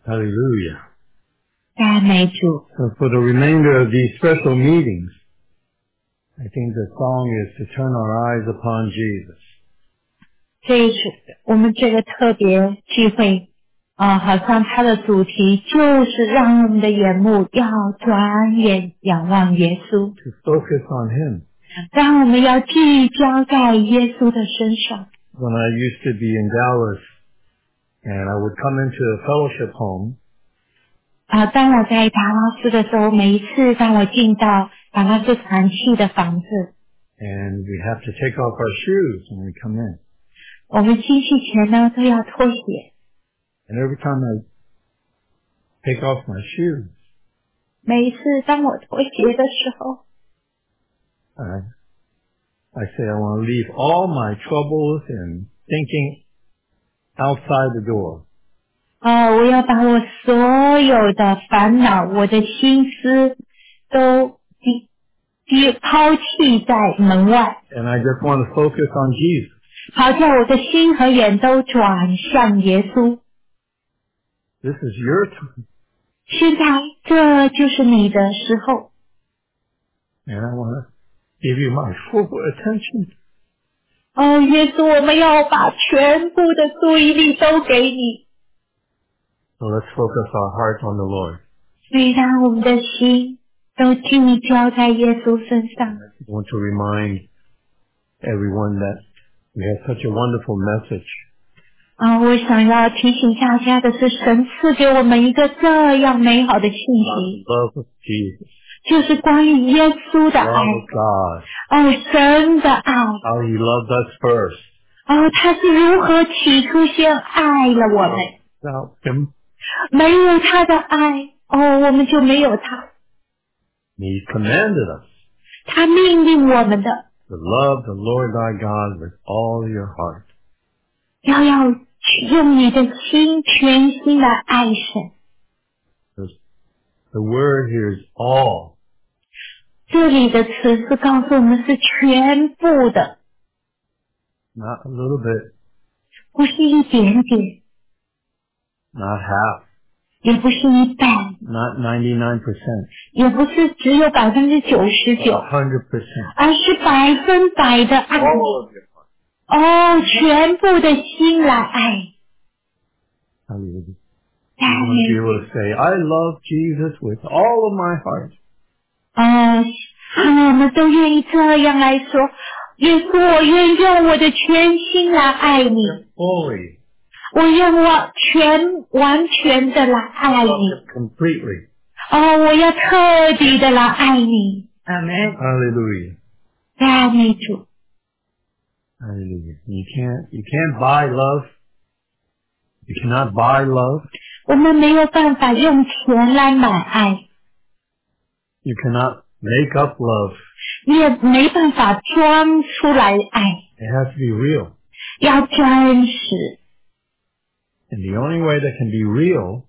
Hallelujah. 赞美主。 So for the remainder of these special meetings, I think the song is to turn our eyes upon Jesus. 这一次我们这个特别聚会好像它的主题就是让我们的眼目要转眼仰望耶稣， To focus on Him. 让我们要聚焦在耶稣的身上。 When I used to be in Dallas and I would come into a fellowship home, 当我在达拉斯的时候，每一次当我进到达拉斯团契的房子， and we have to take off our shoes when we come in. 我们进去前呢都要脱鞋。 And every time I take off my shoes, 每一次当我脱鞋的时候， I say I want to leave all my troubles and thinking outside the door. 我要把我所有的烦恼，我的心思都抛弃在门外， And I just want to focus on Jesus. 好叫我的心和眼都转向耶稣。 This is your time. 现在这就是你的时候， And I want to give you my full attention. 耶稣，我们要把全部的注意力都给你。 So let's focus our hearts on the Lord. 所以让我们的心都聚焦在耶稣身上。 I want to remind everyone that we have such a wonderful message. 我想要提醒大家的是，神赐给我们一个这样美好的信息， Love of Jesus. 就是关于耶稣的爱。 Love of God. 神的爱。 How He loved us first. 他是如何起初先爱了我们， Without Him, 没有他的爱，我们就没有他。 He commanded us 他命令我们的， to love the Lord thy God with all your heart. 要用你的心全心来爱神。 The word here is all. 这里的词是告诉我们是全部的， Not a little bit, 不是一点点， not half, 也不是一半， not 99%, 也不是只有99%， 100%. 而是100%的爱 All of 你。 your heart. 全部的心来爱。 Hallelujah. You want to be able to say, I love Jesus with all of my heart. 我们都愿意这样来说，耶稣，我愿意用我的全心来爱你， Fully. 我用我完全的来爱你， Completely. 我要彻底的来爱你。阿门。 Hallelujah. 赞美主。 Hallelujah. You can't buy love. You cannot buy love. 我们没有办法用钱来买爱， You cannot make up love. 你也没办法装出来爱， It has to be real. 要真实。 And the only way that can be real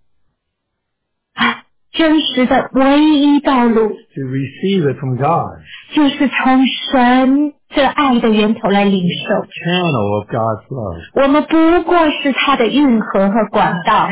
真实的唯一道路 to receive it from God. 就是从神这爱的源头来领受。 Channel of God's love. 我们不过是他的运河和管道。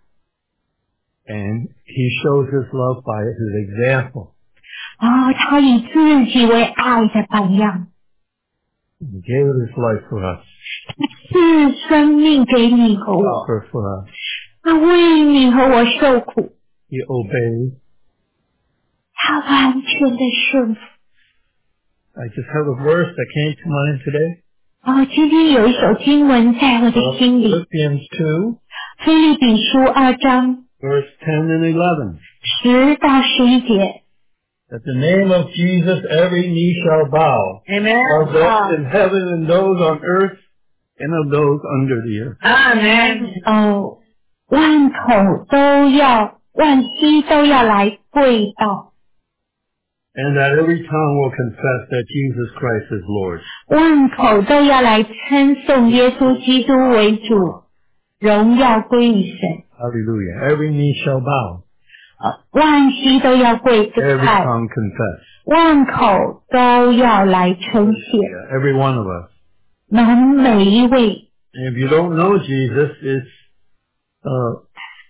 And He shows His love by His example. 他以自己为爱的榜样， He gave His life for us. 赐生命给你和我， Suffer for us. 他为你和我受苦， He obeyed. 他完全的顺服。 I just have a verse that came to mind today. 今天有一首经文在我的心里， Philippians 2, 腓立比书2章 verse 10 and 11. 10到11节。 At the name of Jesus, every knee shall bow. Amen. Of those in heaven and those on earth and of those under the earth. Amen. 万口都要，万膝都要来跪倒， And that every tongue will confess that Jesus Christ is Lord. 万口都要来称颂耶稣基督为主，荣耀归于神。 Hallelujah. Every knee shall bow. 万膝都要跪 Every 拜， tongue confess. 万口都要来称谢。 Yeah, every one of us. 能每一位， And if you don't know Jesus,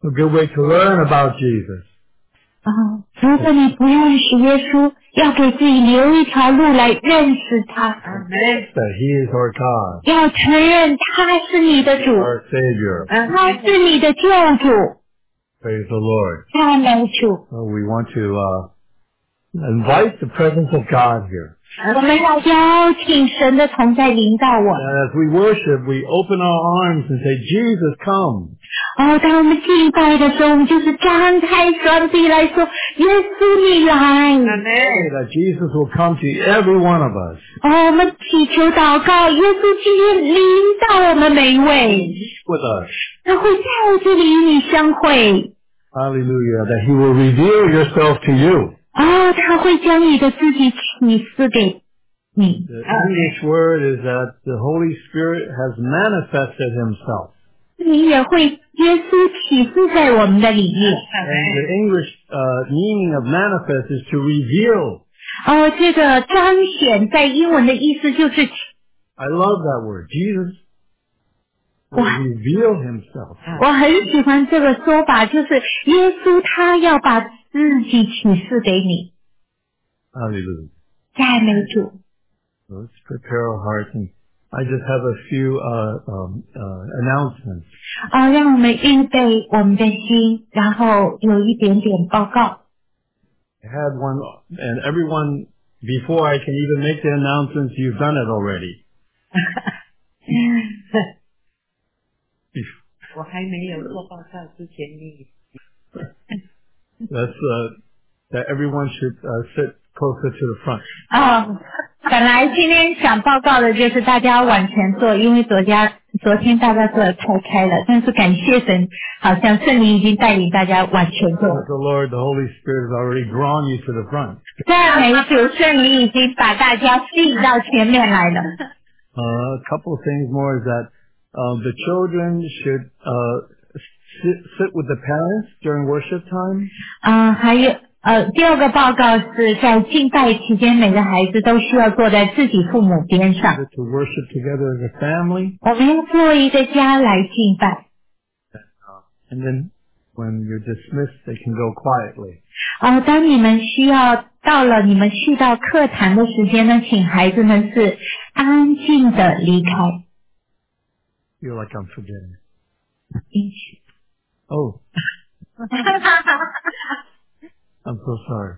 A good way to learn about Jesus. 如果你不认识耶稣，要给自己留一条路来认识他。 That He is our God. 要承认他是你的主， Our Savior. 他是你的救主。 Praise the Lord. 赞美主。 So we want to invite the presence of God here. 我们要邀请神的同在临到我。 And as we worship, we open our arms and say, Jesus, come. 当我们敬拜的时候，我们就是张开双臂来说，耶稣你来。 That Jesus will come to every one of us. 我们祈求祷告，耶稣今天临到我们每一位， With us. 他会在这里与你相会。 Hallelujah. That He will reveal yourself to you. 他会将你的自己启示给你。 The English word is that the Holy Spirit has manifested Himself. 你也会耶稣启示在我们的里面。 And the English meaning of manifest is to reveal. 这个彰显在英文的意思就是， I love that word. Jesus will reveal Himself. 我很喜欢这个说法，就是耶稣他要把自己启示给你。 Hallelujah. 赞美主。 Let's prepare our hearts. And I just have a few announcements. 让我们预备我们的心，然后有一点点报告。 I had one, and everyone, before I can even make the announcements, you've done it already. 我还没有做报告之前，你 That everyone should sit closer to the front. 本来今天想报告的就是大家往前坐，因为昨天大家坐得太开了，但是感谢神，好像圣灵已经带领大家往前坐。 The Lord, the Holy Spirit has already drawn you to the front. 赞美主，圣灵已经把大家吸引到前面来了。 A couple of things more is that the children should sit with the parents during worship time. 还有第二个报告是在敬拜期间，每个孩子都需要坐在自己父母边上。 To worship together as a family. 我们要做一个家来敬拜。 And then when you're dismissed, they can go quietly. 当你们到了你们去到课堂的时间呢，請孩子們是安靜的離開。 Feel like I'm forgetting. 一起。 Oh. I'm so sorry.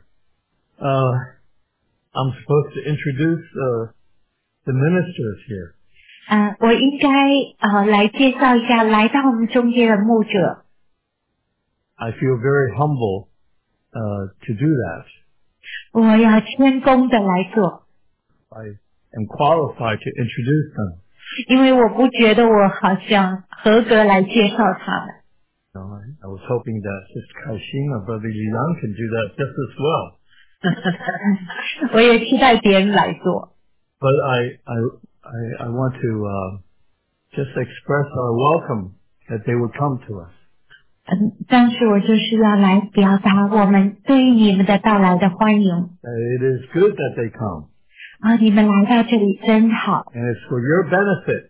I'm supposed to introduce the ministers here. 我應該來介紹一下來到我們中間的牧者。 I feel very humble to do that. 我要謙恭的來做。 I am qualified to introduce them. 因為我不覺得我好像合格來介紹他們。 I was hoping that Sister Kai-Shing or Brother Yang could do that just as well. 我也期待別人來做。 But I want to just express our welcome that they would come to us. 但是我就是要來表達我們對於你們的到來的歡迎。 It is good that they come. 你們來到這裡真好。 And it's for your benefit.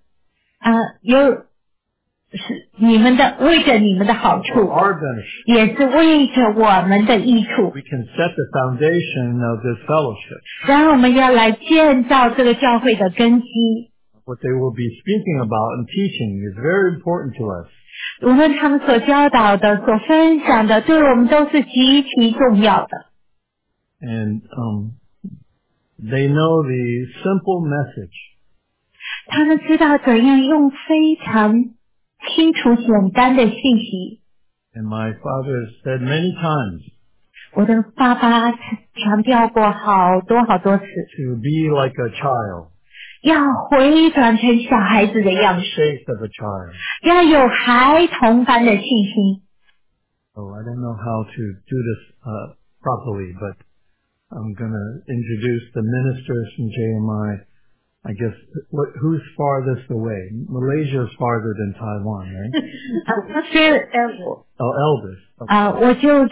是你們的為着你們的好處， For our benefit. 也是為着我們的益處。 We can set the foundation of this fellowship. 然後我們要來建造這個教會的根基。 What they will be speaking about and teaching is very important to us. 無論他們所教導的、所分享的，對我們都是極其重要的。 And they know the simple message. 他們知道怎樣用非常清楚簡單的信息。 And my father has said many times. 我的爸爸強調過好多好多次。 To be like a child. 要回轉成小孩子的樣式。 Shape of a child. 要有孩童般的信心。 Oh, I don't know how to do this properly, but I'm going to introduce the ministers from JMI. I guess, who's farthest away? Malaysia is farther than Taiwan, right? 是 eldest. 我就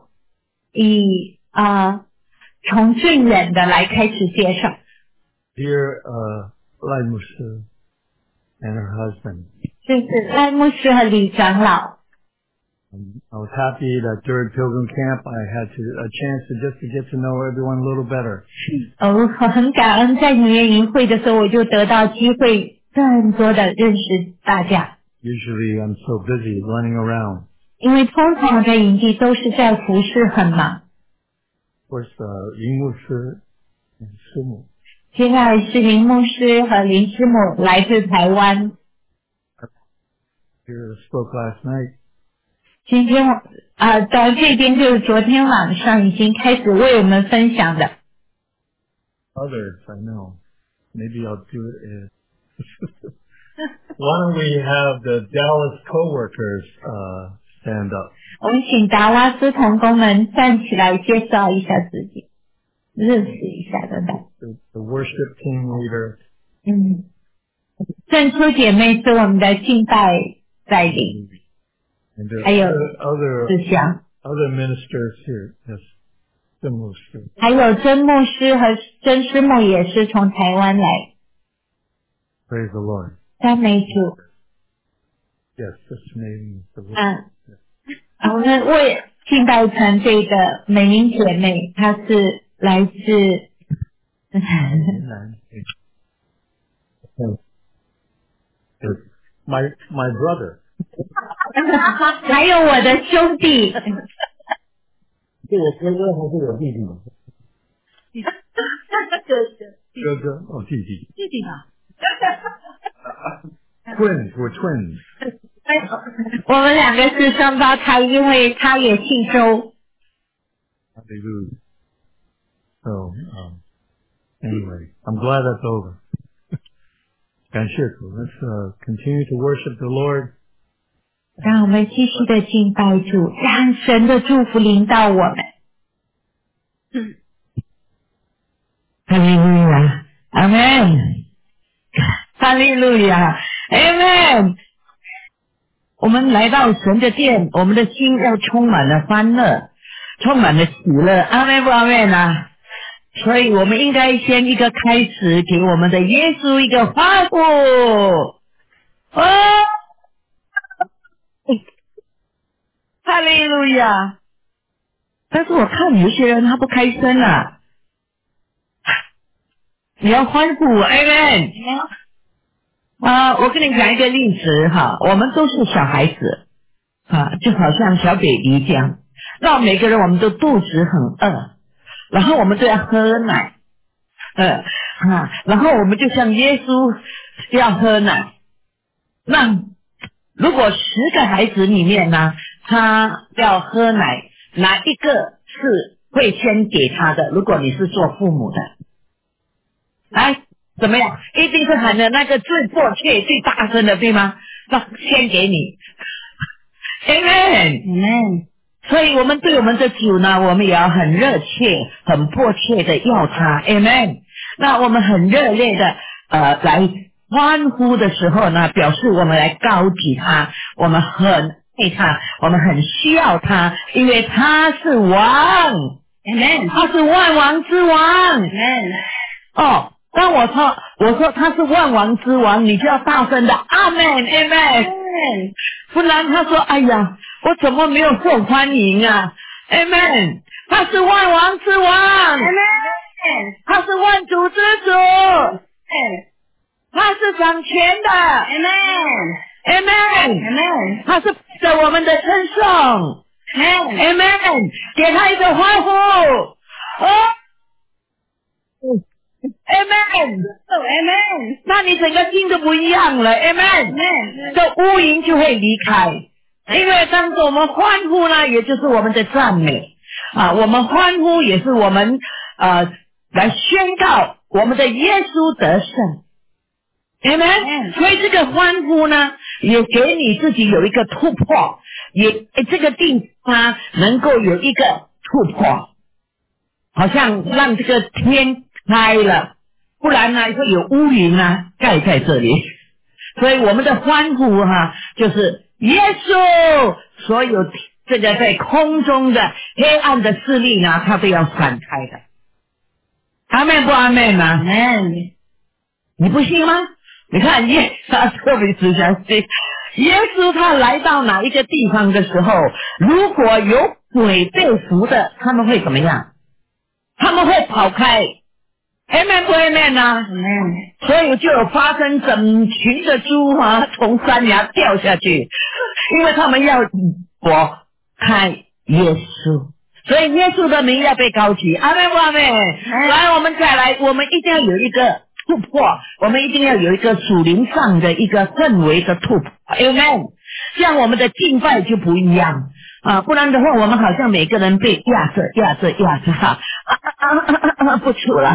從最遠的來開始介紹。 Dear Lai Musu and her husband. 就是賴牧師和李長老。 I was happy that during Pilgrim Camp I had a chance to get to know everyone a little better. 我很感恩在女人营会的时候，我就得到机会更多的认识大家。 Usually I'm so busy running around. 因为通常我在营地都是在服侍很忙。 Of course, 林牧师、师母。 接下来是林牧师和林师母来自台湾。 Here spoke last night. 今天到这边就是昨天晚上已经开始为我们分享的。 Others, I know. Maybe I'll do it. Why don't we have the Dallas co-workers stand up? 我们请达拉斯同工们站起来介绍一下自己，认识一下等等。 The worship team leader. 正初姐妹是我们的敬拜带领。还有志祥 other ministers here, yes, 曾牧师， 还有曾牧师和曾师母也是从台湾来。 Praise the Lord. 赞美主。 Yes, this name is the Lord. 我们为敬拜团队的美玲姐妹，她是来自 my brother. 还有我的兄弟。 是我哥哥还是我弟弟？哥哥哦，弟弟。 弟弟啊。 Twins, we're twins. 我们两个是双胞胎，因为他也姓周。 Hallelujah. So, anyway, I'm glad that's over. 感谢主 Let's continue to worship the Lord. 让我们继续的敬拜主，让神的祝福临到我们。哈利路亚，阿门。哈利路亚，阿门。我们来到神的殿，我们的心要充满了欢乐，充满了喜乐。阿门不阿门啊？所以我们应该先一个开始，给我们的耶稣一个欢呼。哈利路亚！但是我看有些人他不开声啊，你要欢呼 ，Amen。我跟你讲一个例子哈，我们都是小孩子就好像小 baby 这样，那每个人我们都肚子很饿，然后我们都要喝奶，然后我们就像耶稣要喝奶。那如果10个孩子里面呢，他要喝奶，哪一个是会先给他的？如果你是做父母的，来怎么样？一定是喊的那个最迫切、最大声的，对吗？那先给你 ，Amen。所以我们对我们的主呢，我们也要很热切、很迫切的要他 ，Amen。那我们很热烈的来欢呼的时候呢，表示我们来高举他，我们很爱他，我们很需要他，因为他是王 ，Amen。他是万王之王 ，Amen。当我说他是万王之王，你就要大声的阿门 Amen， 不然他说哎呀，我怎么没有受欢迎啊 Amen。 他是万王之王 Amen， 他是万主之主 Amen， 他是掌权的 Amen， 他是在我们的称颂 Amen， 给他一个欢呼Amen， 那你整个心都不一样了 Amen， 这乌云就会离开，因为当时我们欢呼呢，也就是我们的赞美我们欢呼也是我们来宣告我们的耶稣得胜 Amen， 所以这个欢呼呢，也给你自己有一个突破，也这个地方能够有一个突破，好像让这个天开了，不然呢会有乌云盖在这里。所以我们的欢呼就是耶稣，所有这个在空中的黑暗的势力呢，它都要闪开的。阿们不阿们吗？你不信吗？你看他特别只相信耶稣他来到哪一个地方的时候，如果有鬼被附的，他们会怎么样？他们会跑开。Amen 不 Amen 啊？所以就有发生整群的猪啊从山崖掉下去，因为他们要躲开耶稣，所以耶稣的名要被高举。阿们不阿们？来，我们再来，我们一定要有一个突破，我们一定要有一个属灵上的一个氛围的突破。Amen， 这样我们的敬拜就不一样啊，不然的话，我们好像每个人被压着哈，不出了，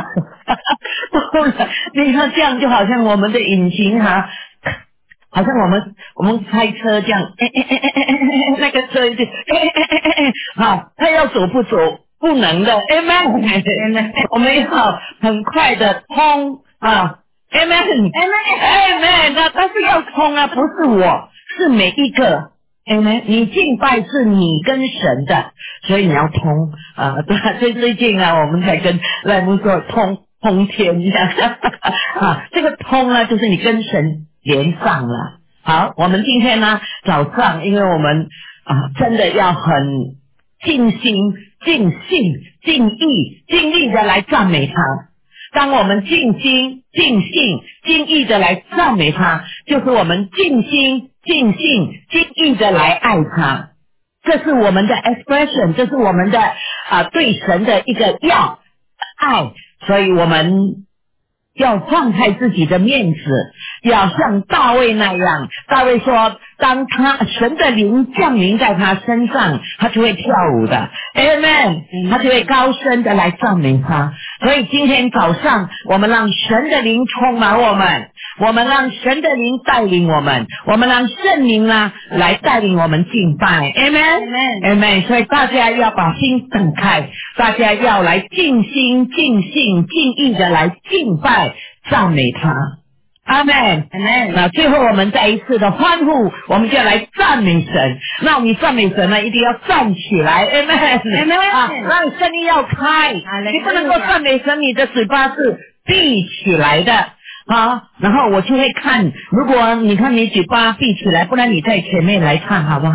你看这样就好像我们的引擎哈，好像我们开车这样，那个车就好，他要走不走不能的 ，Amen， 我们要很快的通啊 ，Amen， 那但是要通啊，不是我，是每一个。Amen， 你敬拜是你跟神的，所以你要通啊。对，最近啊，我们才跟赖牧说通天一样啊，这个通呢，就是你跟神连上了。好，我们今天呢早上，因为我们真的要很尽心、尽性、尽意的来赞美他。当我们尽心、尽性、尽意的来赞美他，就是我们尽心、尽性、尽意的来爱他。这是我们的 expression， 这是我们的对神的一个要爱，所以我们要放开自己的面子，要像大卫那样。大卫说，当神的灵降临在他身上，他就会跳舞的 Amen， 他就会高声的来赞美他。所以今天早上我们让神的灵充满我们，我们让神的灵带领我们，我们让圣灵呢来带领我们敬拜 Amen。 所以大家要把心等开，大家要来尽心尽性尽意的来敬拜赞美他。阿们，那最后我们再一次的欢呼，我们就来赞美神。那你赞美神呢，一定要站起来，阿们，让声音要开，你不能够赞美神，你的嘴巴是闭起来的啊。然后我就会看，如果你看你嘴巴闭起来，不然你在前面来唱好不好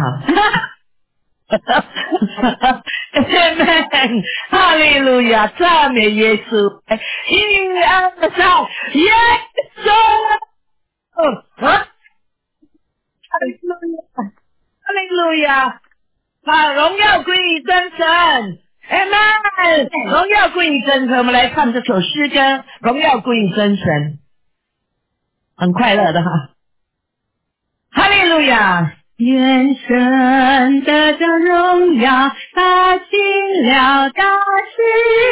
？Amen， 哈利路亚，赞美耶稣！1、2、3，耶稣！哈利路亚！荣耀归于真神 ，Amen！ 荣耀归于真神，我们来唱这首诗歌，荣耀归于真神，很快乐的哈！哈利路亚！ 愿神得着荣耀，他行了大事，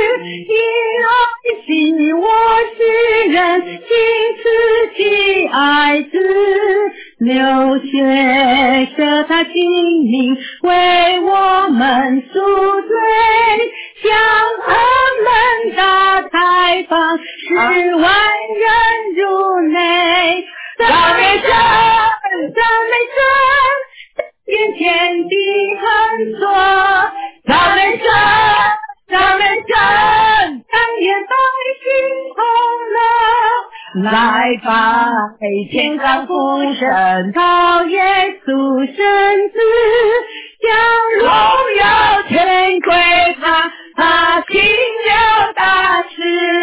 因爱惜我世人，亲自己爱子，流血舍他性命，为我们赎罪，将恩门大开放，使万人入内。赞美神，赞美神，愿天地横作。赞美神，赞美神，但愿百姓同乐。来吧，天上父神，靠耶稣圣子，将荣耀全归他，他行了大事。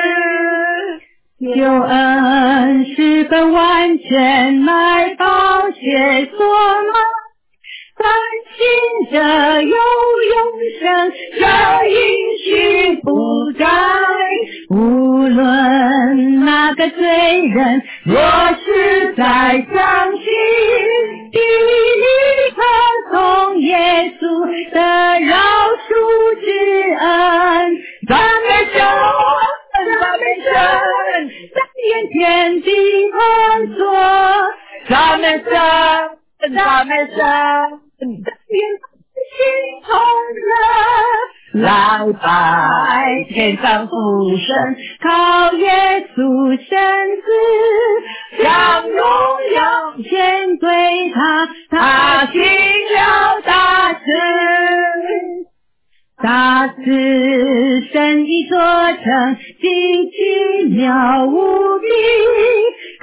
救恩是本完全，乃宝血所买，但信者有永生，这应许不改。无论那个罪人，若是在相信，必可从耶稣的饶恕之恩。赞美神，赞美神，但愿天地横作。赞美神，赞美神，但愿心同乐。来拜天上父神，靠耶稣圣子，将荣耀全归他，他行了大事。大事神已做成，极奇妙无比，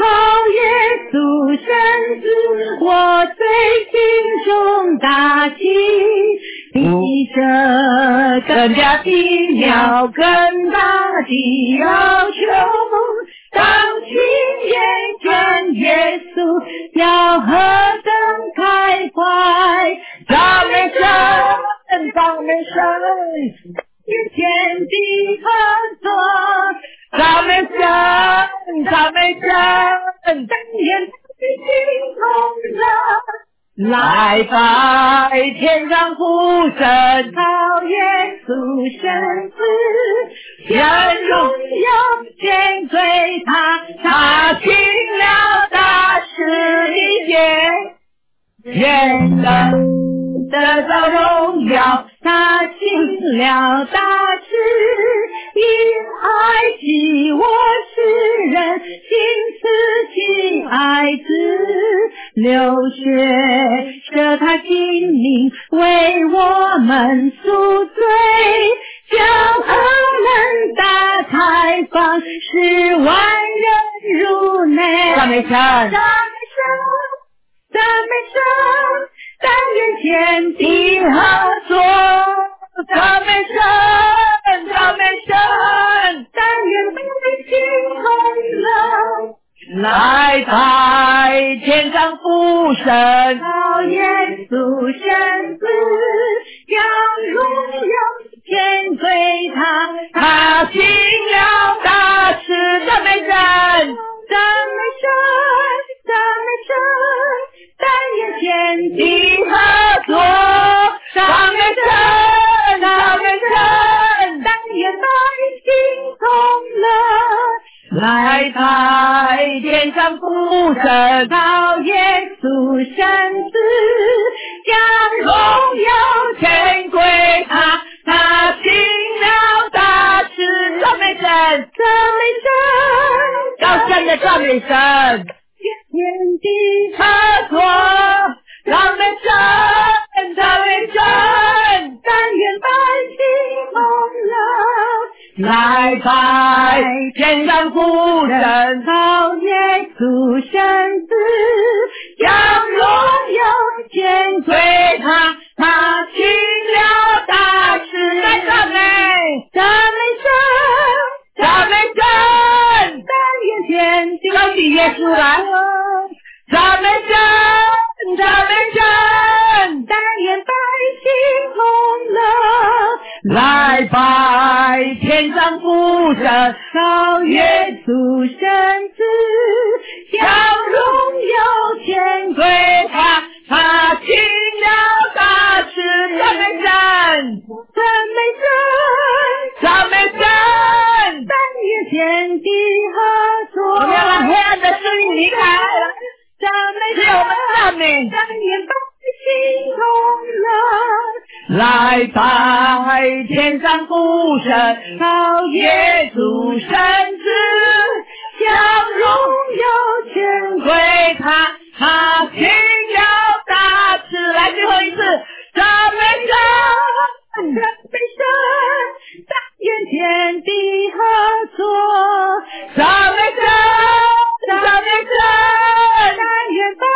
靠耶稣圣子，我最心中大喜，比这更加奇妙更大的要求，当亲眼见耶稣，要何等开怀！赞美神，赞美神，眼前的合作，赞美神，赞美神，但愿心同乐，来拜天上父神，靠耶稣圣子，将荣耀献归他，他行了大事一件。愿人得到荣耀，他行了大事，因爱惜我世人，心慈亲爱子，流血舍他性命，为我们赎罪，将恶门打开放，使万人入内。赞美神，赞美神，赞美神，但愿天地合作，赞美神，赞美神，但愿百姓同乐，来拜天上父神，靠耶稣圣子，将荣耀献归他，他行了大事。赞美神，赞美神，赞美神，但愿天地合作，赞美神，赞美神，但愿百姓同乐，来拜天上父神，靠耶稣圣子，将荣耀献归他，他行了大事。赞美神，赞美神，高声的赞美神，天地合作，赞美神，赞美神，但愿百姓同乐，来拜天上父神，靠耶稣圣子，将荣耀献归他，他行了大事。来赞美，赞美神，赞美神，但愿天地高举耶稣来，赞美神，赞美神，但愿百姓同乐，来拜天上父神，靠耶稣圣子，将荣耀献归他，他行了大事。赞美神，赞美神，赞美神，但愿天地合作，我们要让黑暗的势力离开，赞美神，只有我们赞美，但愿百姓同乐，来拜天上父神，靠耶稣圣子，将荣耀献归他，他行了大事。来最后一次，赞美神，赞美神，但愿天地合作，赞美神，赞美神，但愿百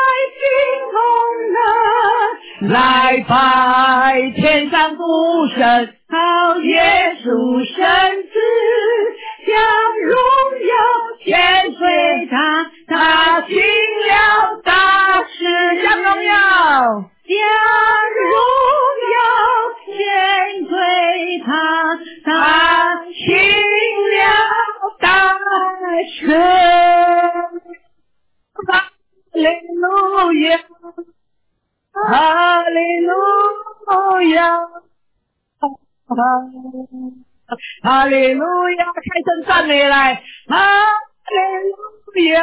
姓同乐，来拜天上父神，靠耶稣圣子，将荣耀献归他，他行了大事。将荣耀，将荣耀献归他，他行了大事。哈利路亚，哈利路亚，哈利路亚，开声赞美来，哈利路亚，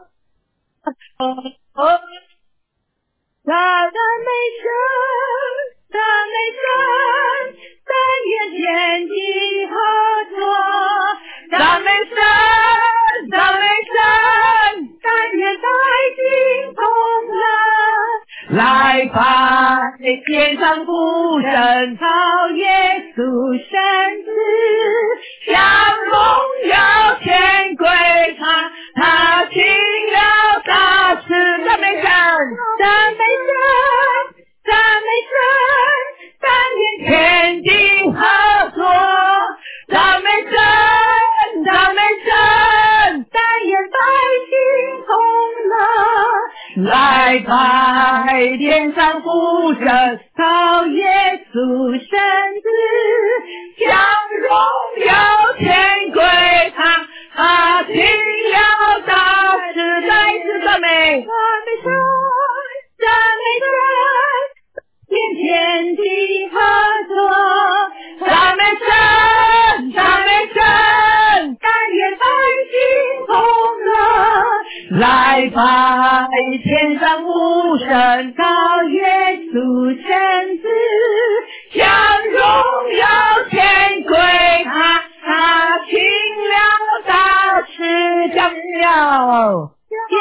赞美神，赞美神，但愿天地合作，赞美神，赞美神，但愿百姓同乐，来拜天上父神，靠耶稣圣子，将荣耀献归他，他行了拜天上父神， 靠耶稣圣子， 将荣耀天归他，他听了大慈再次赞美， 赞美神，赞美神，连天地合作， 赞美神，赞美神， 但愿百姓同乐， 来拜天上父神， 靠耶稣圣子， 将荣耀天归他，他听了大慈将了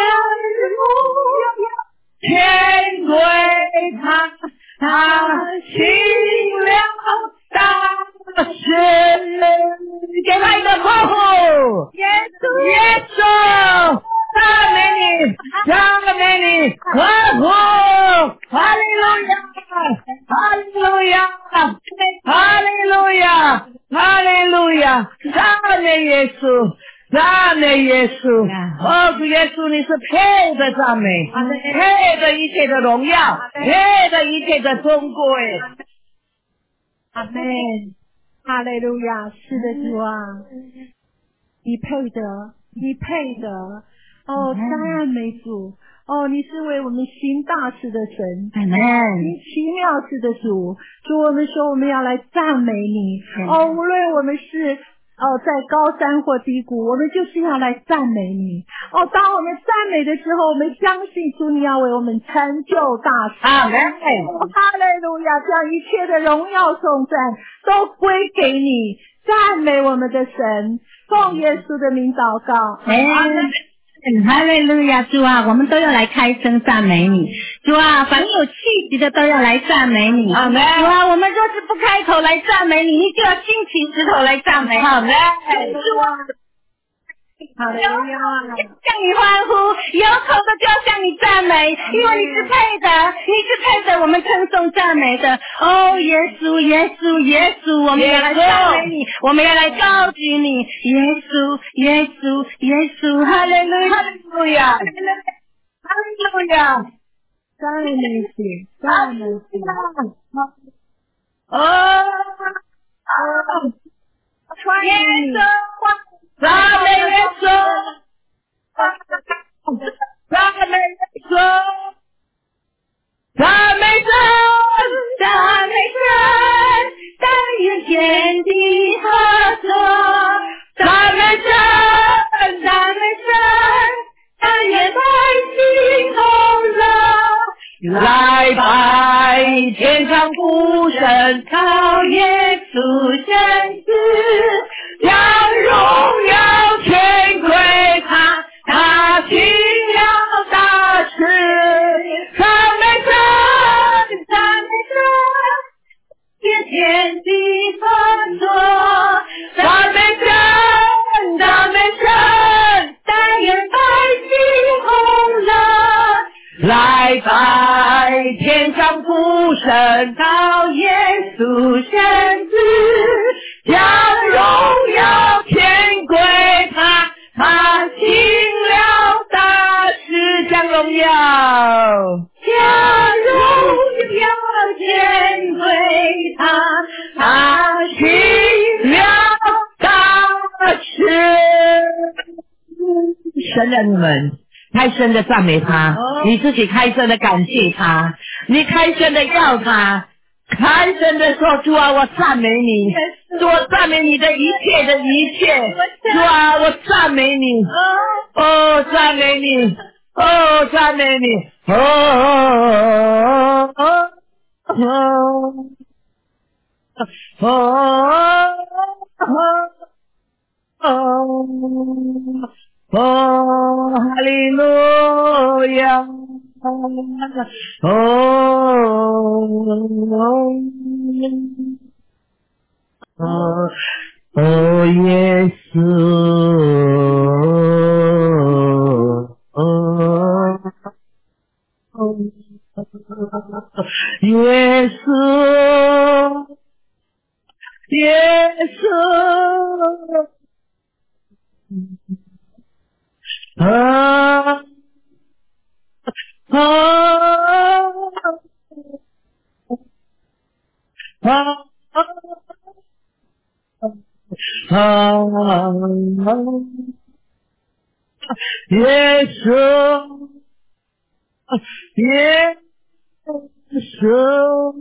天归他，他听了大慈，给他一个欢呼， 耶稣， 耶稣，赞美你，赞美你，欢呼，哈利路亚，哈利路亚，哈利路亚，哈利路亚，赞美耶稣，赞美耶稣，哦，耶稣你是配的赞美，配的一切的荣耀，配的一切的尊贵。 阿门，哈利路亚，是的主啊，你配的，你配的，哦，赞美主，哦，你是为我们行大事的神， 阿门， 行奇妙事的主，主我们说我们要来赞美你，哦，无论我们是在高山或低谷，我们就是要来赞美你。哦，当我们赞美的时候，我们相信主你要为我们成就大事。 阿门， 哈利路亚，将一切的荣耀颂赞都归给你，赞美我们的神，奉耶稣的名祷告。 阿门。哈利路亚，主啊，我们都要来开声赞美你。主啊，凡有气息的都要来赞美你。阿门。主啊，我们若是不开口来赞美你，你就要兴起石头来赞美。阿门。主啊， 哈利路亚， 向你欢呼，有口的就要向你赞美，因为你是配的，你是配的，我们称颂赞美的。哦，耶稣，耶稣，耶稣，我们要来赞美你，我们要来高举你，耶稣，耶稣，耶稣，哈利路亚，哈利路亚，哈利路亚， 赞美主，赞美主。 耶稣，赞美耶稣，赞美耶稣，赞美神，赞美神，但愿天地合作，赞美神，赞美神，但愿百姓同乐，来拜天上父神，靠耶稣圣子，将荣耀全归他，他行了大事，赞美神，赞美神，愿天地合作，赞美神，赞美神，但愿百姓同乐，来拜天上父神，靠耶稣圣子，将荣耀天归他，他行了大事，将荣耀，将荣耀天归他，他行了大事。神的你们开声的赞美他，你自己开声的感谢他，你开声的要他，开声的说，主啊，我赞美你，主，我赞美你的一切的一切，主啊，我赞美你，哦，赞美你，哦，赞美你，哦，哈利路亚，耶稣，耶稣，耶稣。 耶稣，耶稣，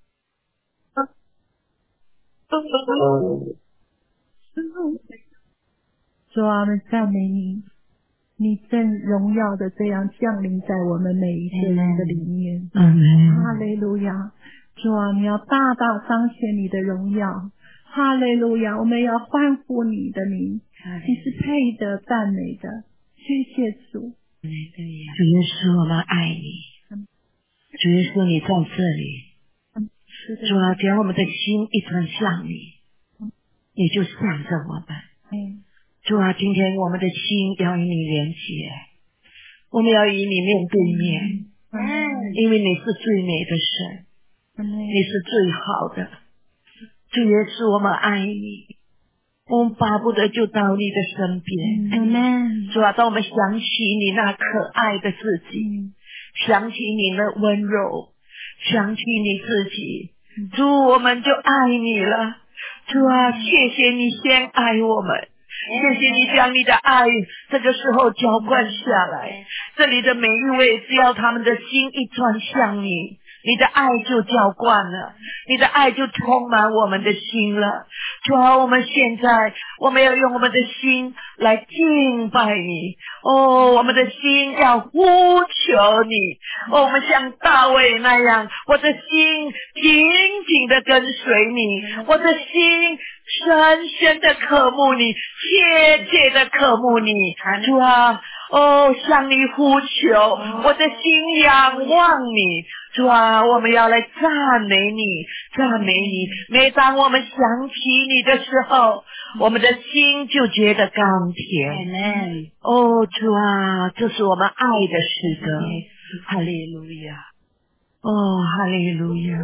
主啊，我们赞美你，你正荣耀的这样降临在我们每一个人的里面。哈利路亚！主啊，你要大大彰显你的荣耀。哈利路亚！我们要欢呼你的名，你是配得赞美的。谢谢主。 主耶稣，我们爱你。主耶稣，你在这里。主啊，只要我们的心一转向你，你就向着我们。主啊，今天我们的心要与你连结，我们要与你面对面，因为你是最美的神，你是最好的。主耶稣，我们爱你，我们巴不得就到你的身边。主啊，当我们想起你那可爱的自己，想起你的温柔，想起你自己，主，我们就爱你了。主啊，谢谢你先爱我们，谢谢你将你的爱这个时候浇灌下来，这里的每一位只要他们的心一转向你，你的爱就浇灌了，你的爱就充满我们的心了。主啊，我们现在我们要用我们的心来敬拜你，我们的心要呼求你，我们像大卫那样，我的心紧紧的跟随你，我的心深深的渴慕你，切切的渴慕你。主啊，向你呼求，我的心仰望你。主啊，我们要来赞美你，赞美你。每当我们想起你的时候，我们的心就觉得甘甜。主啊，这是我们爱的诗歌。哈利路亚，哈利路亚。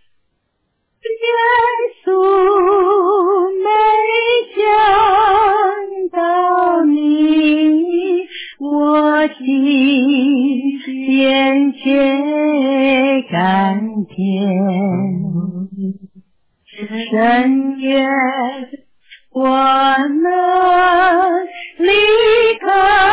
耶稣，没想到你，我心渐渐甘甜。深夜我能立刻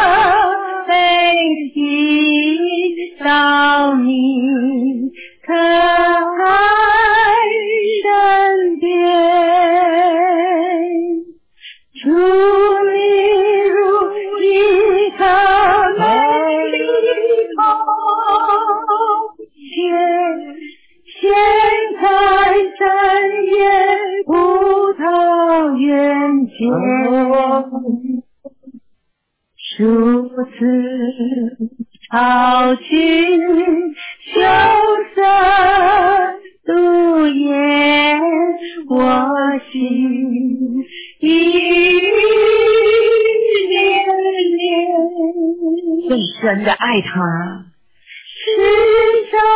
飞进到你可爱身边，祝你如一颗美丽梦现在深夜葡萄园前，数次潮起秋色独眼，我心一恋恋， 更深的爱他。 世上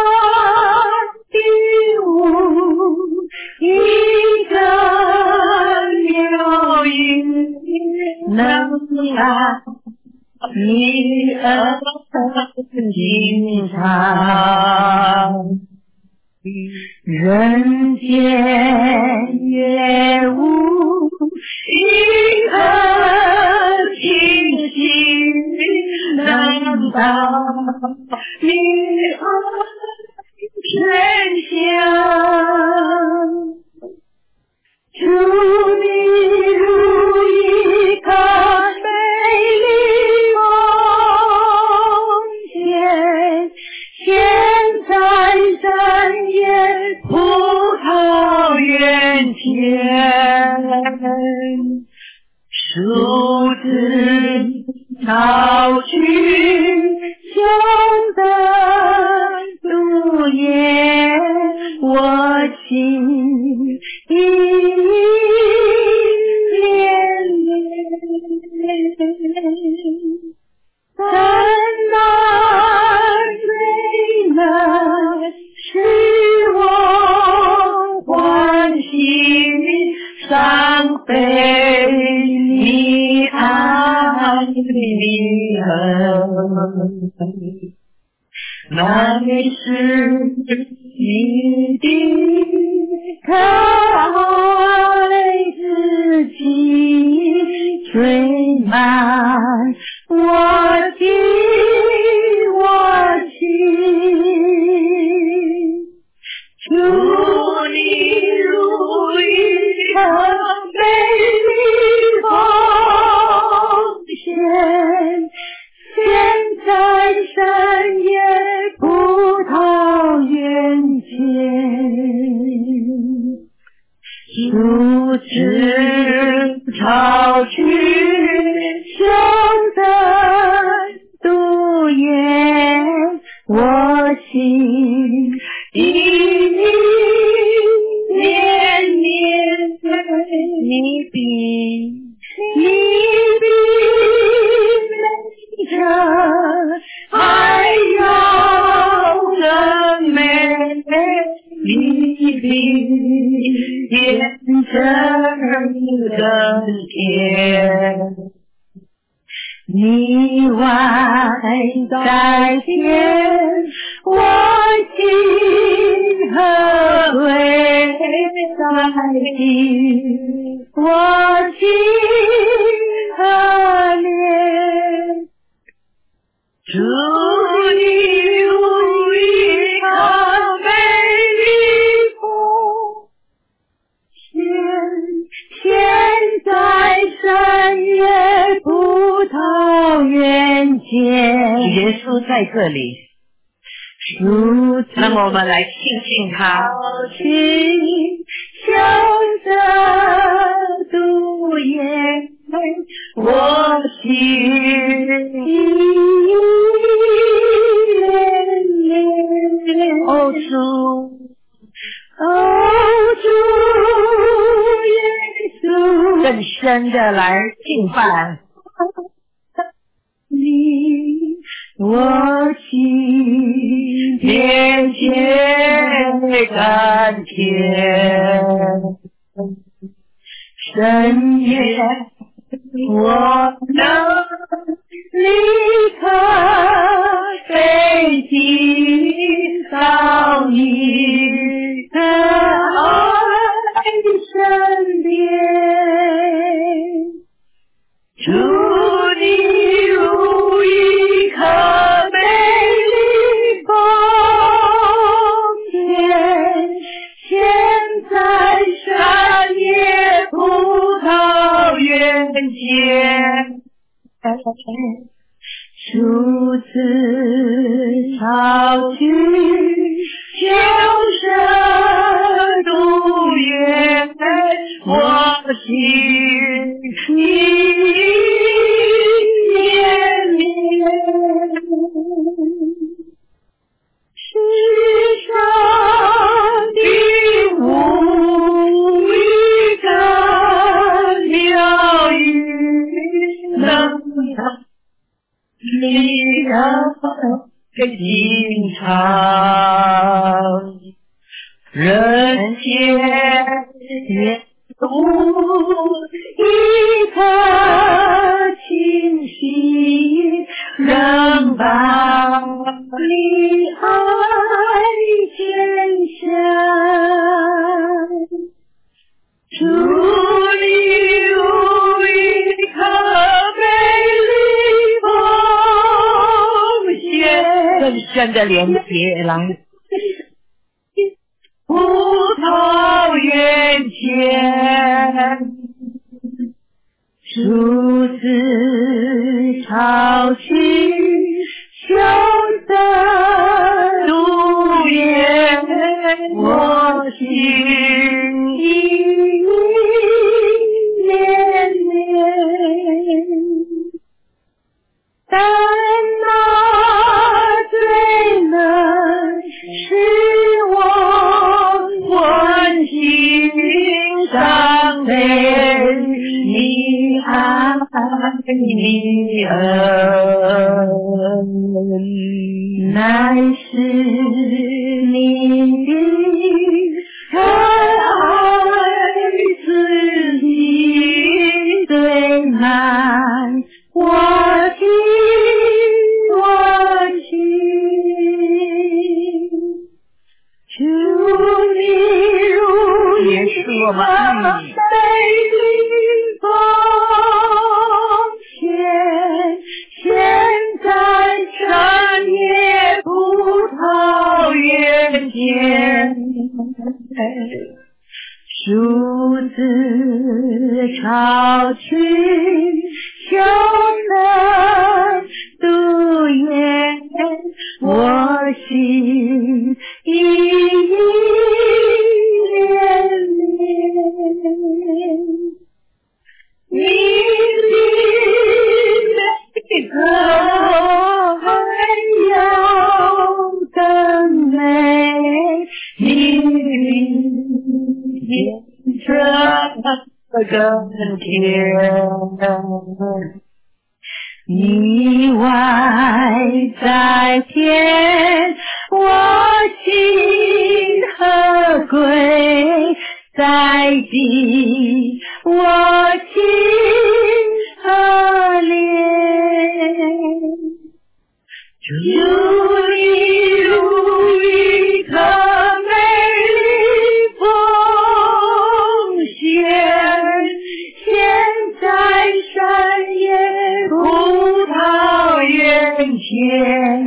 的无一个流云能把你恩情长，人间也无一颗清醒能把你爱全香，祝你如一颗美丽梦现在深夜葡萄园前，数次潮去秋的独眼，我心一恋恋，但那最难使我欢喜伤悲，你爱你恩， 乃是你的可爱自己追满我心，祝你如一颗美丽奉献，现在山野葡萄园前，如此潮去胸的杜鹃，我心的绵绵你比美着还要更美，你比天真更甜，你外在天，我心和归在地，我心和怜，祝你如一颗美丽奉献，现在山野葡萄园前， 耶稣在这里，让我们来庆幸他。 笑着杜鹃，我心恋哦主， 主耶稣， 更深的来敬拜你，我心渐渐甘甜，深夜我能立刻飞进到你的爱身边，祝你如一颗美丽奉献，现在山野葡萄园前，初次潮去秋声杜鹃，我心绵绵，世上的无一个鸟语能你的吟唱，人间也无一颗清晰能把你爱牵向，祝你如一颗美丽奉献， 更深的连接来。 葡萄园前，初次潮起秋色杜鹃，我心绵绵，但那最能使我温馨伤悲，你爱你恩，乃是你的可爱自己最难我心，我心。 耶稣，我们爱你。 现在山野葡萄园间，树枝潮起，秋的杜鹃，我心依依恋恋。你的可有更美，你这更甜。你外在天，我心和归在地，我心和恋。祝你如一颗美丽奉献，现在山野葡萄园前，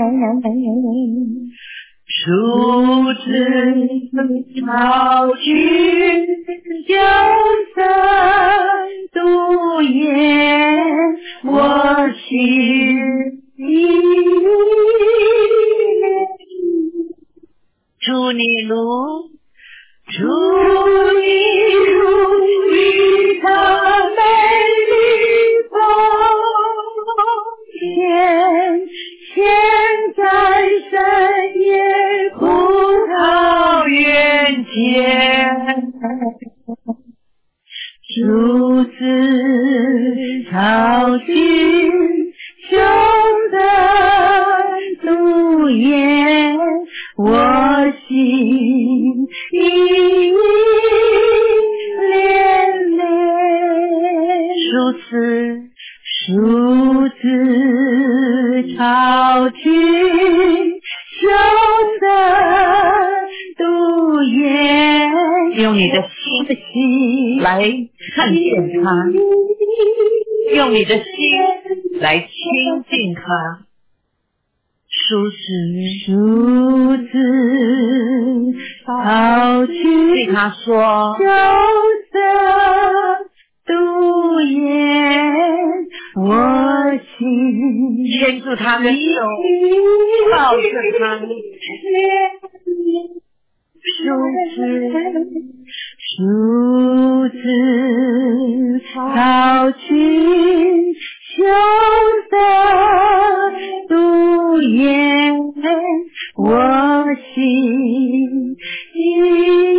树枝潮起，秋色杜鹃，我心依恋。祝你如一颗美丽奉献，现在山野葡萄园前，树枝潮起，秋的杜鹃，我心依依恋恋。树枝潮起，秋的杜鹃， 用你的心来看见他，用你的心来亲近他。树枝潮起， 对他说， 秋色杜鹃，我心牵住他的手，抱着他。 树枝潮起，秋的杜鹃，我心依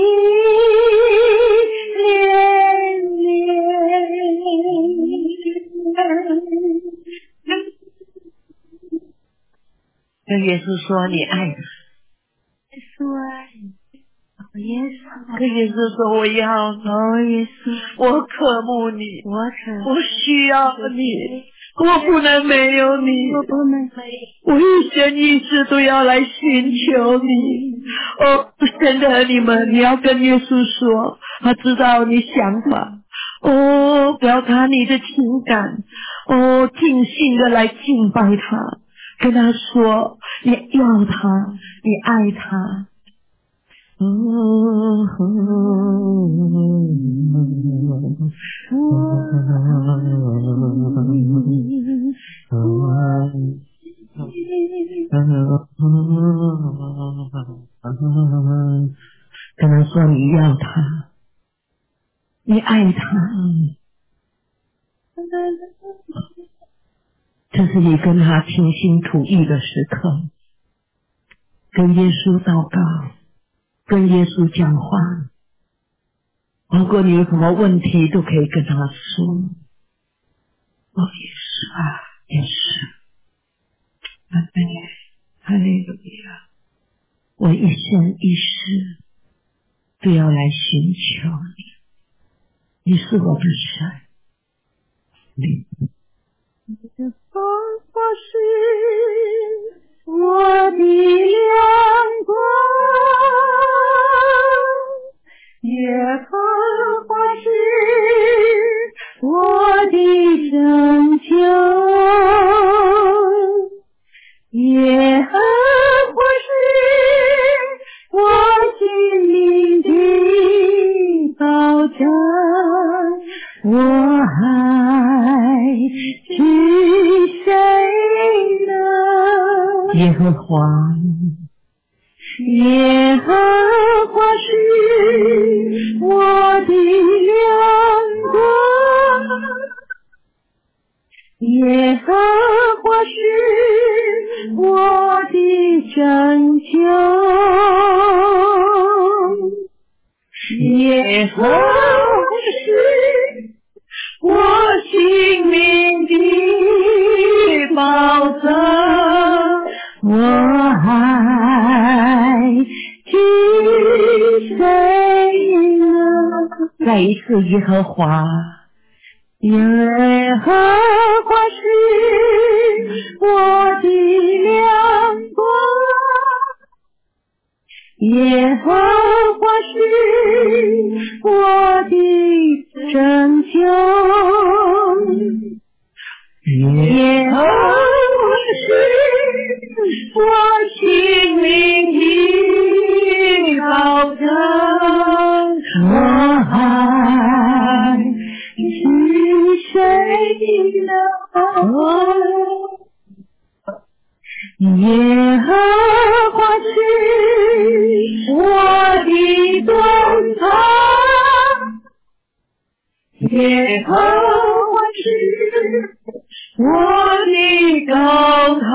恋恋。 跟耶稣说你爱他， 耶稣爱你，耶稣， 跟耶稣说我要你， 耶稣， 我渴慕你，我需要你，我不能没有你，我一生一世都要来寻求你。哦，真的，你要跟耶稣说，他知道你想法。哦，表达你的情感，哦，尽心的来敬拜他，跟他说你要他，你爱他。跟他说你要他，你爱他，这是你跟他倾心吐意的时刻，跟耶稣祷告，跟耶稣讲话，如果你有什么问题都可以跟他说。哦，耶稣啊，耶稣，阿门，哈利路亚！我一生一世都要来寻求你，你是我的神，你的方法是我的亮光， 耶和华是我的拯救，耶和华是我心灵的保障，我还惧谁呢？耶和华，耶和华是我的亮光，耶和华是我的拯救，耶和华是我性命的保障，我还惧谁呢？再一次，耶和华，耶和华是我的亮光，耶和华是我的拯救，耶和华是我性命的保障，我还惧谁呢？耶和华是我的盾牌，耶和华是我的高台，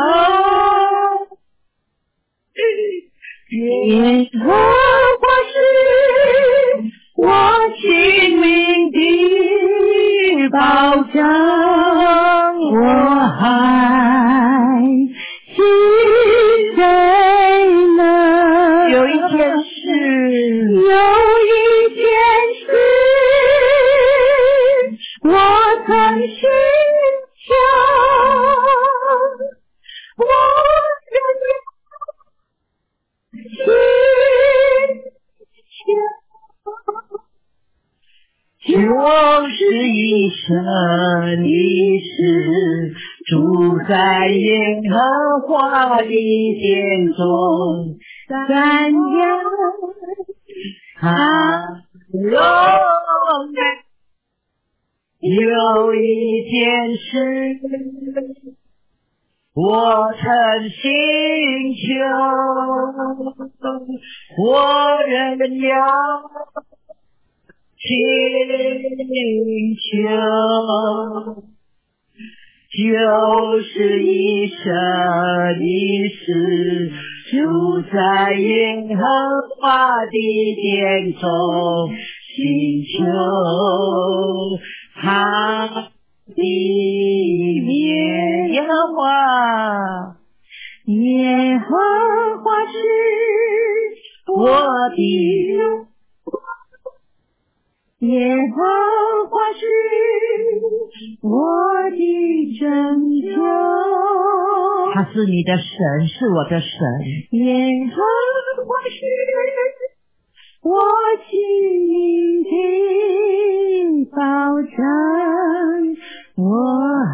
耶和华是我性命的保障，我还惧谁呢？有一件事，我曾寻求，我仍寻求，就是一生的事，住在耶和华的殿中，赞扬他荣美。有一件事，我曾寻求，我仍要请求，就是一生一世，住在耶和华的殿中，寻求他的面。耶和华，耶和华是我的耶和华是我的拯救，他是你的神，是我的神。耶和华是我心灵的保障，我还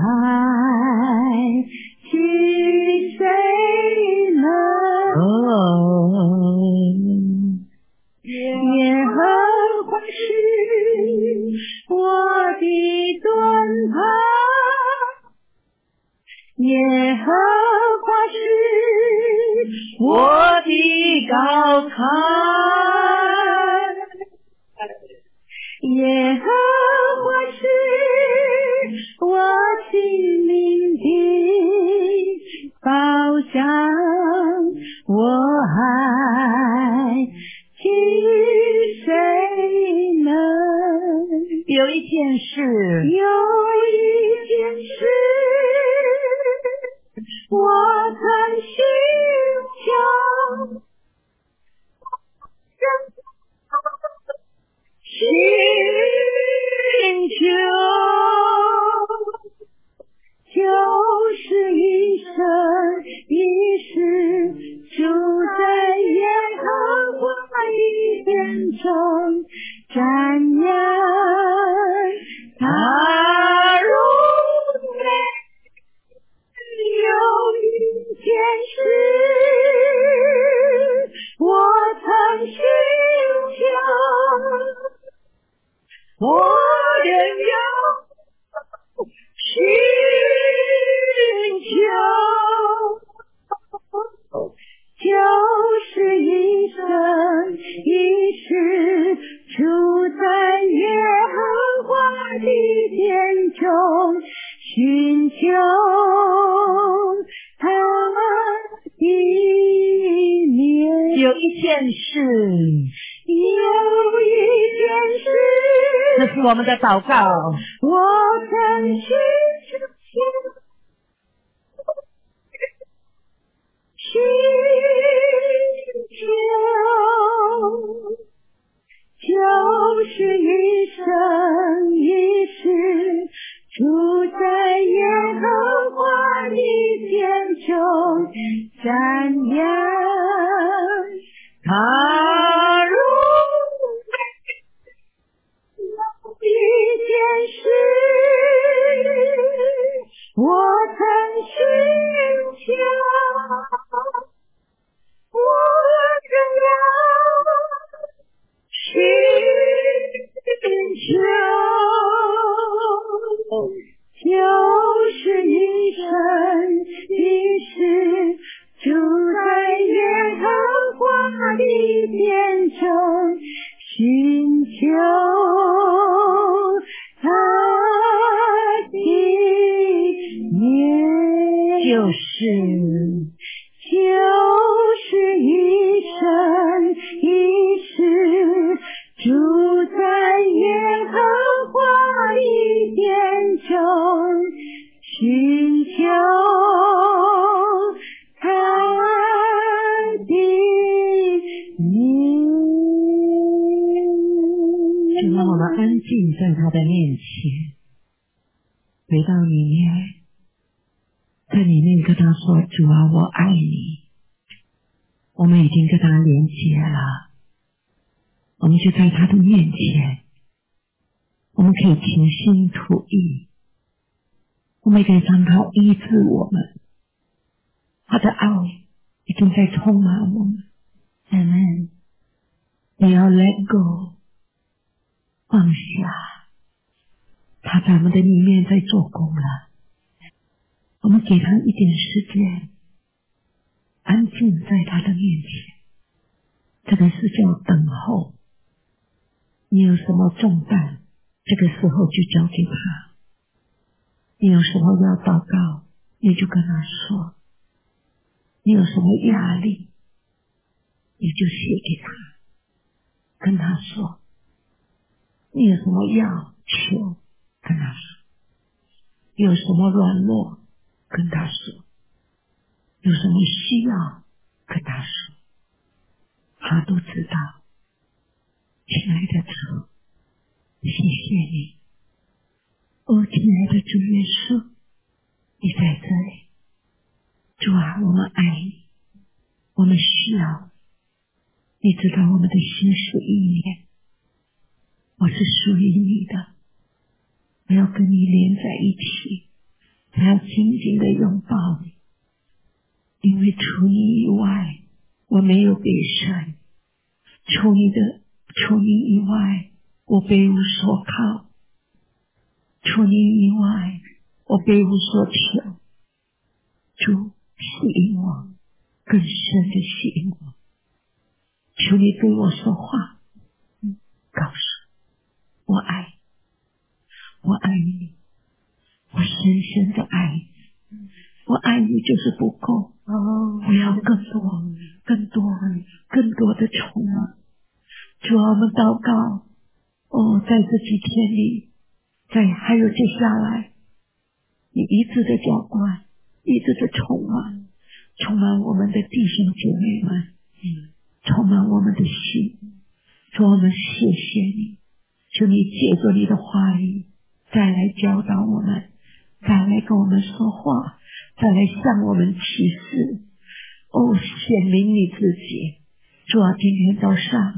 惧谁呢？耶和华是我的盾牌，耶和华是我的高台，耶和华是我心灵的保障，我还惧谁呢？有一件事，我曾寻求，就是一生一世，住在耶和华的殿中， 瞻仰他如没有一件事我曾寻求，我仍要寻求，就是一生一世住在耶和华的殿中，寻求他的面。 有一件事，这是我们的祷告。 我曾寻求，就是一生一世住在耶和华的殿中，瞻仰他如一件事我曾寻求，我仍要寻求，就是一生一世住在耶和华的殿中，寻求他的面。就是一生一世住在耶和华的殿中，寻求他的面。 就让我们安静在他的面前，回到里面，在里面跟他说，主啊，我爱你。我们已经跟他连接了，我们就在他的面前，我们可以倾心吐意，我们可以让他医治我们，他的爱已经在充满我们。Amen。你要 let go， 放下，他在我们的里面在做工了。我们给他一点时间，安静在他的面前，这个是叫等候。你有什么重担，这个时候就交给他。你有什么要祷告，你就跟他说。你有什么压力，你就写给他，跟他说。你有什么要求，跟他说。有什么软弱，跟他说。有什么需要，跟他说。他都知道。亲爱的主，谢谢你。哦，亲爱的主耶稣，你在这里。主啊，我们爱你，我们需要你。知道我们的心是意念，我是属于你的，我要跟你连在一起，我要紧紧的拥抱你，因为除你以外我没有别神，除你以外我别无所靠，除你以外我别无所求。主，吸引我，更深的吸引我，求你对我说话，告诉我爱你，我深深的爱你，我爱你就是不够，我要更多的宠爱。主啊，我们祷告，在这几天里，还有接下来，你一直的浇灌，一直的充满我们的弟兄姐妹们，充满我们的心。主，我们谢谢你，求你借着你的话语再来教导我们，再来跟我们说话，再来向我们启示，显明你自己。主啊，今天早上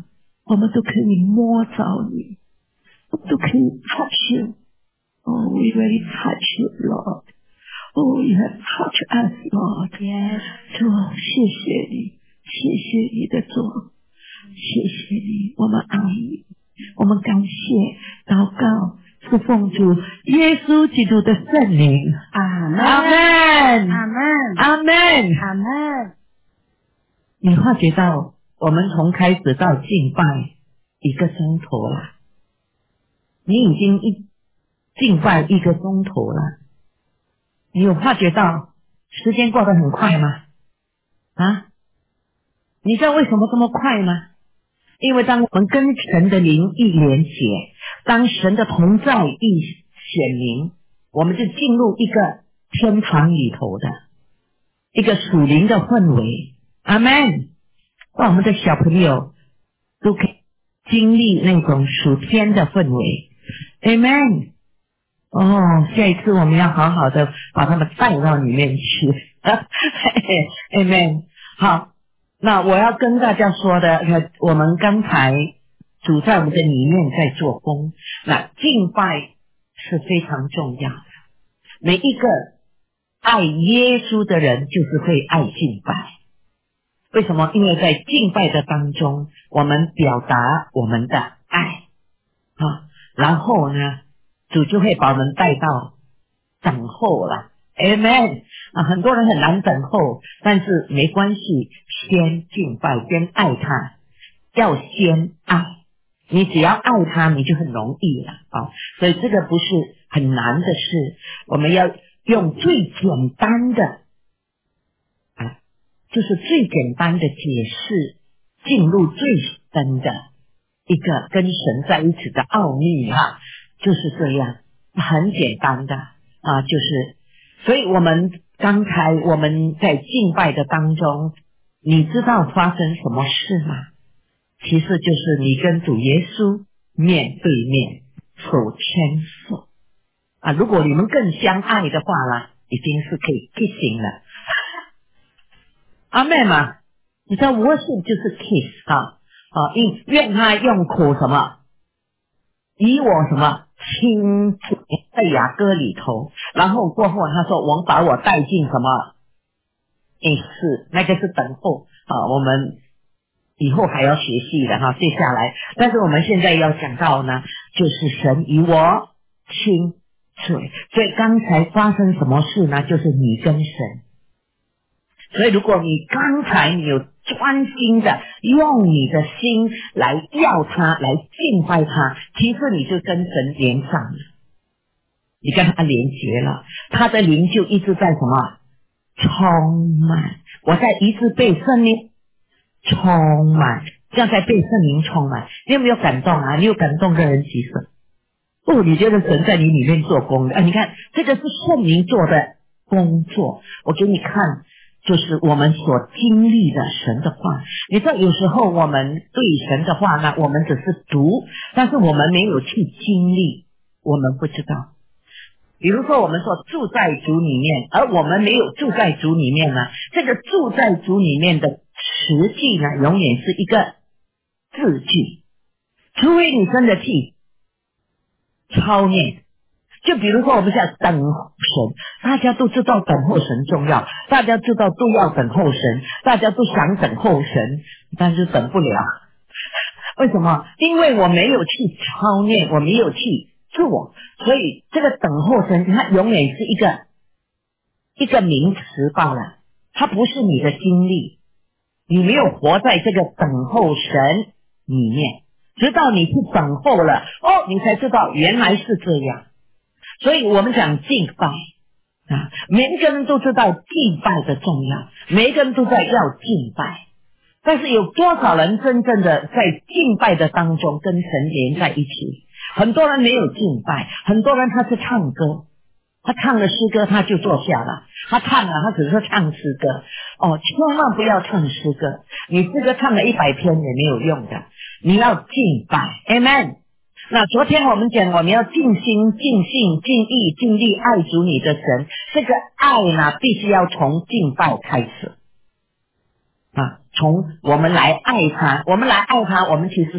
我们都可以摸着你，我们都可以 touch you. Oh, we really touch you, Lord. Oh, you have touched us, Lord. Yes. 主，谢谢你，谢谢你的主，谢谢你，我们爱你，我们感谢祷告是奉主耶稣基督的圣灵。 阿门， 阿门， 阿门， 阿门， 阿门。 你发觉到我们从开始到敬拜1个钟头了，你已经敬拜1个钟头了，你有发觉到时间过得很快吗？啊？你知道为什么这么快吗？因为当我们跟神的灵一连结，当神的同在一显明，我们就进入一个天堂里头的一个属灵的氛围。阿们。让我们的小朋友都可以经历那种属天的氛围。Amen。哦，下一次我们要好好的把他们带到里面去。Amen。好，那我要跟大家说的，我们刚才主在我们的里面在做工，那敬拜是非常重要的。每一个爱耶稣的人就是会爱敬拜。为什么？因为在敬拜的当中，我们表达我们的爱然后呢，主就会把我们带到等候了。Amen。很多人很难等候，但是没关系，先敬拜，先爱他，要先爱。你只要爱他，你就很容易了所以这个不是很难的事，我们要用最简单的就是最简单的解释，进入最深的一个跟神在一起的奥秘就是这样，很简单的就是所以我们刚才我们在敬拜的当中，你知道发生什么事吗？其实就是你跟主耶稣面对面手牵手如果你们更相爱的话啦，已经是可以 kissing 了。阿们嘛，你知道 worship 就是 kiss 愿他用口什么以我什么亲在雅歌里头，然后过后他说我把我带进什么是那个是等候我们以后还要学习的接下来，但是我们现在要讲到呢，就是神与我亲嘴。所以刚才发生什么事呢？就是你跟神。所以如果你刚才你有专心的用你的心来要他，来敬拜他，其实你就跟神连上了，你跟他连结了，他的灵就一直在什么充满。我在一直被圣灵充满，这样才被圣灵充满。你有没有感动你有感动的人举手。你觉得神在你里面做工你看这个是圣灵做的工作。我给你看，就是我们所经历的神的话。你知道有时候我们对神的话呢，我们只是读，但是我们没有去经历，我们不知道。比如说我们说住在主里面，而我们没有住在主里面呢，这个住在主里面的实际呢，永远是一个字句，除非你真的去操练。就比如说我们现在等神，大家都知道等候神重要，大家知道都要等候神，大家都想等候神，但是等不了。为什么？因为我没有去操练，我没有去做，所以这个等候神它永远是一个名词罢了，它不是你的经历。你没有活在这个等候神里面，直到你去等候了你才知道原来是这样。所以我们讲敬拜每一个人都知道敬拜的重要，每一个人都在要敬拜，但是有多少人真正的在敬拜的当中跟神连在一起？很多人没有敬拜，很多人他是唱歌，他唱了诗歌他就坐下了，他唱了他只是唱诗歌千万不要唱诗歌，你诗歌唱了100篇也没有用的，你要敬拜。 Amen。那昨天我们讲我们要尽心尽性尽意尽力爱主你的神，这个爱呢必须要从敬拜开始从我们来爱他，我们来爱他，我们其实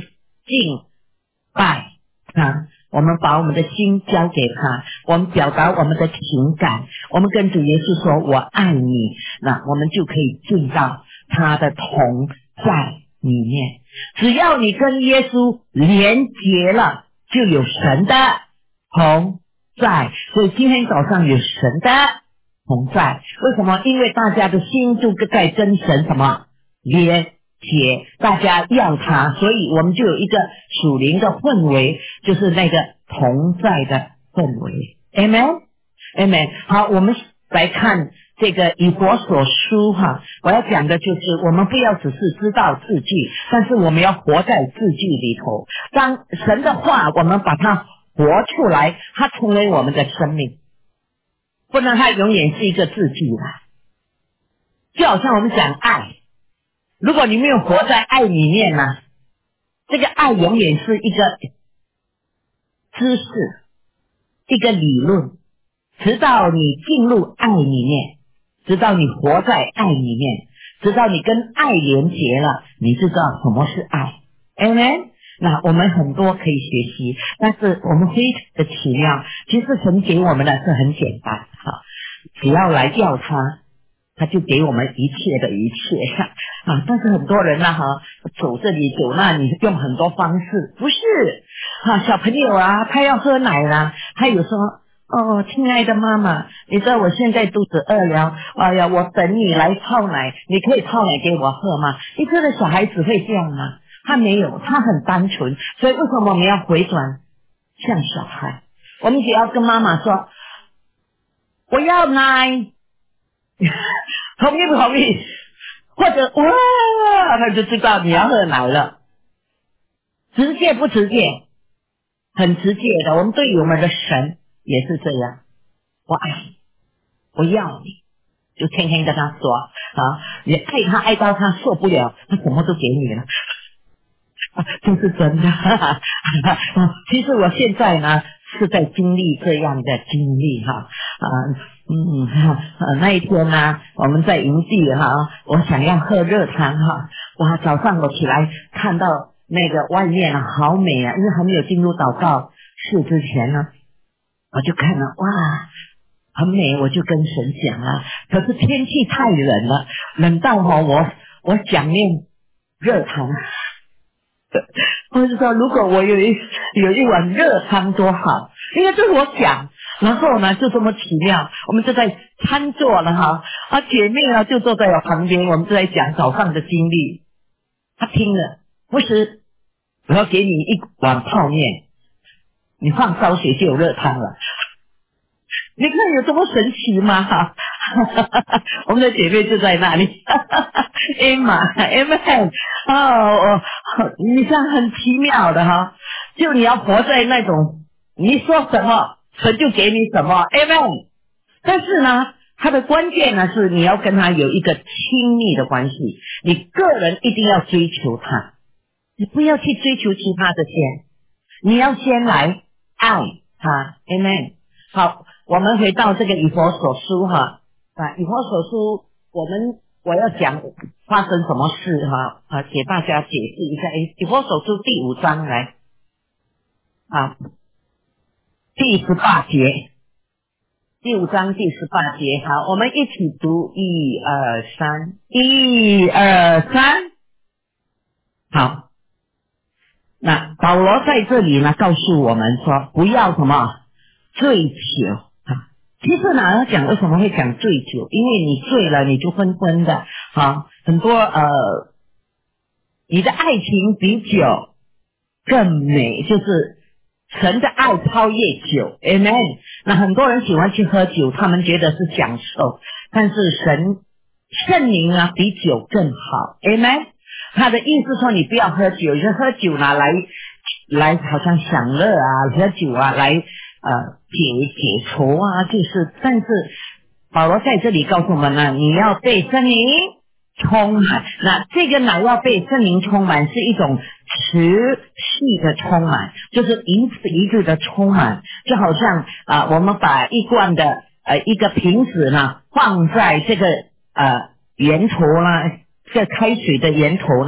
敬拜他，我们把我们的心交给他，我们表达我们的情感，我们跟主耶稣说我爱你，那我们就可以进到他的同在里面。只要你跟耶稣连结了，就有神的同在。所以今天早上有神的同在，为什么？因为大家的心就在跟神什么连结，大家要他，所以我们就有一个属灵的氛围，就是那个同在的氛围。 Amen Amen。 好，我们来看这个以弗所书我要讲的就是我们不要只是知道字句，但是我们要活在字句里头。当神的话我们把它活出来，它成为我们的生命，不能它永远是一个字句啦。就好像我们讲爱，如果你没有活在爱里面呢，这个爱永远是一个知识，一个理论，直到你进入爱里面，直到你活在爱里面，直到你跟爱连结了，你就知道什么是爱。 Amen。 那我们很多可以学习，但是我们非常的奇妙，其实神给我们的是很简单只要来要他就给我们一切的一切但是很多人走这里走那里，用很多方式，不是小朋友他要喝奶啦，他有说亲爱的妈妈，你知道我现在肚子饿了，哎呀，我等你来泡奶，你可以泡奶给我喝吗？你觉得小孩子会这样吗？他没有，他很单纯。所以为什么我们要回转像小孩？我们只要跟妈妈说我要奶同意不同意？或者哇，他就知道你要喝奶了。直接不直接？很直接的。我们对我们的神也是这样，我爱你，我要你，就天天跟他说你爱他爱到他受不了，他什么都给你了这是真的其实我现在呢是在经历这样的经历那一天呢我们在营地我想要喝热汤哇，早上我起来看到那个外面好美因为还没有进入祷告室之前呢，我就看了哇很美，我就跟神讲了，可是天气太冷了，冷到我想念热汤我就说如果我有一碗热汤多好，因为这是我想，然后呢就这么奇妙，我们就在餐桌了姐妹就坐在我旁边，我们就在讲早上的经历。他听了，不是我要给你一碗泡面，你放烧水就有热汤了，你看有这么神奇吗我们的姐妹就在那里Amen 你看很奇妙的就你要活在那种你说什么神就给你什么 Amen。 但是呢它的关键呢是你要跟他有一个亲密的关系，你个人一定要追求他，你不要去追求其他的先，你要先来爱他 Amen。 好，我们回到这个以弗所书以弗所书我要讲发生什么事给大家解释一下。以弗所书第5章来第18节，第5章第18节。好，我们一起读1 2 3， 1 2 3。好，那保罗在这里呢告诉我们说不要什么醉酒其实呢要讲为什么会讲醉酒，因为你醉了你就昏昏的很多你的爱情比酒更美，就是神的爱超越酒 Amen。 那很多人喜欢去喝酒，他们觉得是享受，但是圣灵比酒更好 Amen。 他的意思说你不要喝酒，就喝酒呢来好像享乐喝酒来解愁就是，但是保罗在这里告诉我们呢，你要被圣灵充满。那这个呢要被圣灵充满是一种持续的充满，就是一次一次的充满，就好像我们把一罐的一个瓶子呢放在这个源头呢，这个开水的源头呢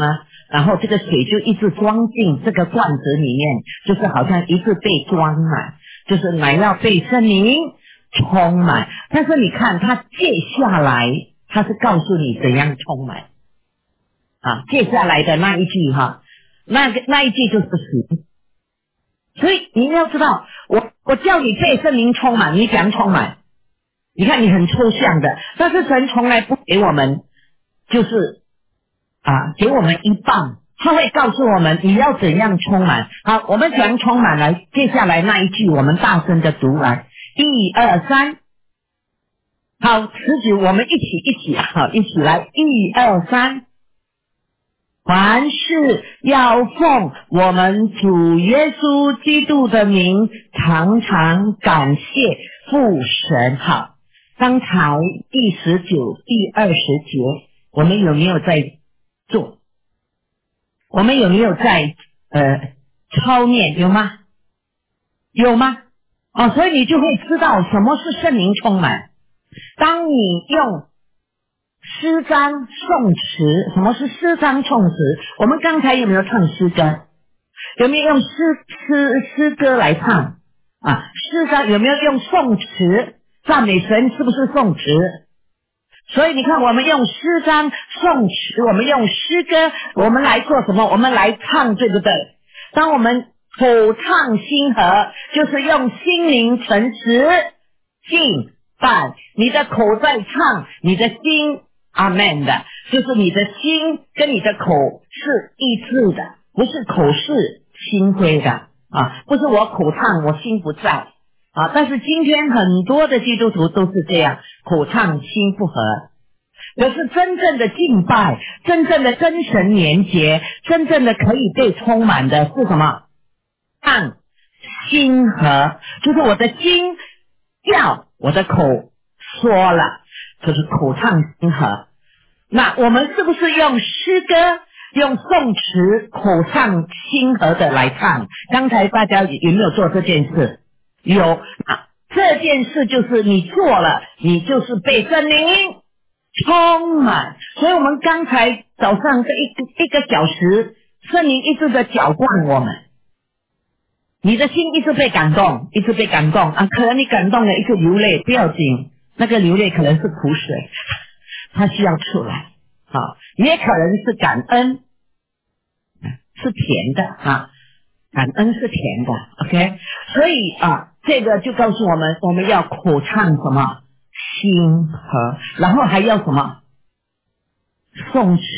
然后这个水就一直装进这个罐子里面，就是好像一直被装满，就是乃要被圣灵充满。但是你看他接下来他是告诉你怎样充满啊，接下来的那一句哈，那一句就是水。所以你要知道，我叫你被圣灵充满，你怎样充满？你看你很抽象的，但是神从来不给我们就是给我们一半，他会告诉我们你要怎样充满。好，我们怎样充满来？接下来那一句我们大声的读来，1、2、3。好，词句我们一起来，1、2、3。凡事要奉我们主耶稣基督的名，常常感谢父神。好，刚才第19、第20节，我们有没有在做？我们有没有在操练？有吗？有吗？所以你就会知道什么是圣灵充满。当你用诗章颂词，什么是诗章颂词？我们刚才有没有唱诗歌？有没有用诗歌来唱诗章有没有用颂词？赞美神是不是颂词？所以你看，我们用诗章颂词，我们用诗歌，我们来做什么？我们来唱，对不对？当我们口唱心和，就是用心灵诚实敬拜，你的口在唱，你的心阿们的，就是你的心跟你的口是一致的，不是口是心非的不是我口唱我心不在但是今天很多的基督徒都是这样，口唱心不合。可是真正的敬拜，真正的跟神连结，真正的可以被充满的是什么？唱心和，就是我的心叫，我的口说了，就是口唱心和。那我们是不是用诗歌，用颂词口唱心和的来唱？刚才大家有没有做这件事？有这件事就是你做了，你就是被圣灵充满。所以我们刚才早上这一个小时，圣灵一直的搅拌我们，你的心一直被感动，一直被感动可能你感动了一直流泪，不要紧，那个流泪可能是苦水，它需要出来也可能是感恩，是甜的感恩是甜的 OK。 所以这个就告诉我们，我们要口唱什么？心和，然后还要什么？颂词、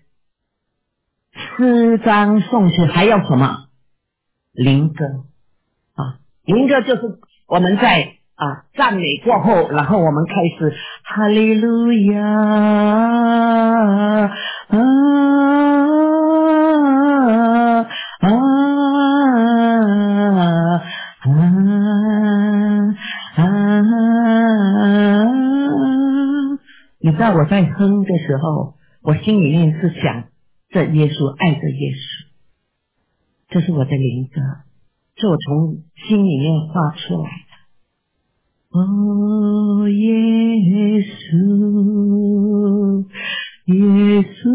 诗章、颂词，还要什么？灵歌灵歌就是我们在赞美过后，然后我们开始哈利路亚你知道我在哼的时候，我心里面是想着耶稣，爱着耶稣，这是我的灵歌，是我从心里面发出来的。哦，耶稣，耶稣，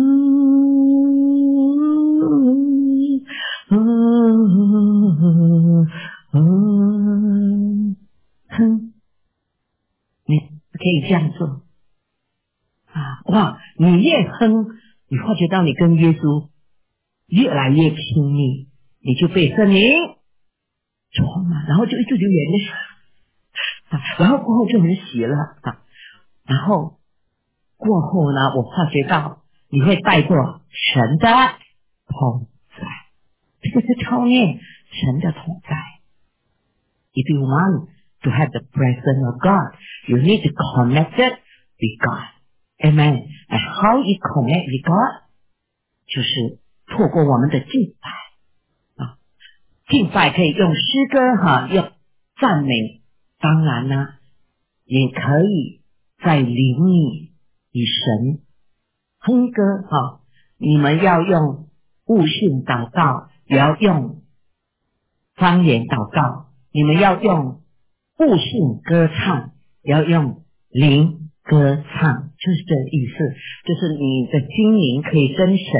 哼，你可以这样做哇！你越哼，你发觉到你跟耶稣越来越亲密，你就被圣灵充满，然后就一直流眼泪然后过后就很喜乐然后过后呢，我发觉到你会带过神的同在，这个是操练神的同在。If you want to have the presence of God, you need to connect it with God. Amen. And how you connect with God? 就是透过我们的敬拜敬拜可以用诗歌用赞美，当然呢也可以在灵里与神哼歌你们要用悟性祷告，也要用方言祷告，你们要用悟性歌唱，也要用灵歌唱，就是这个意思，就是你的心灵可以跟神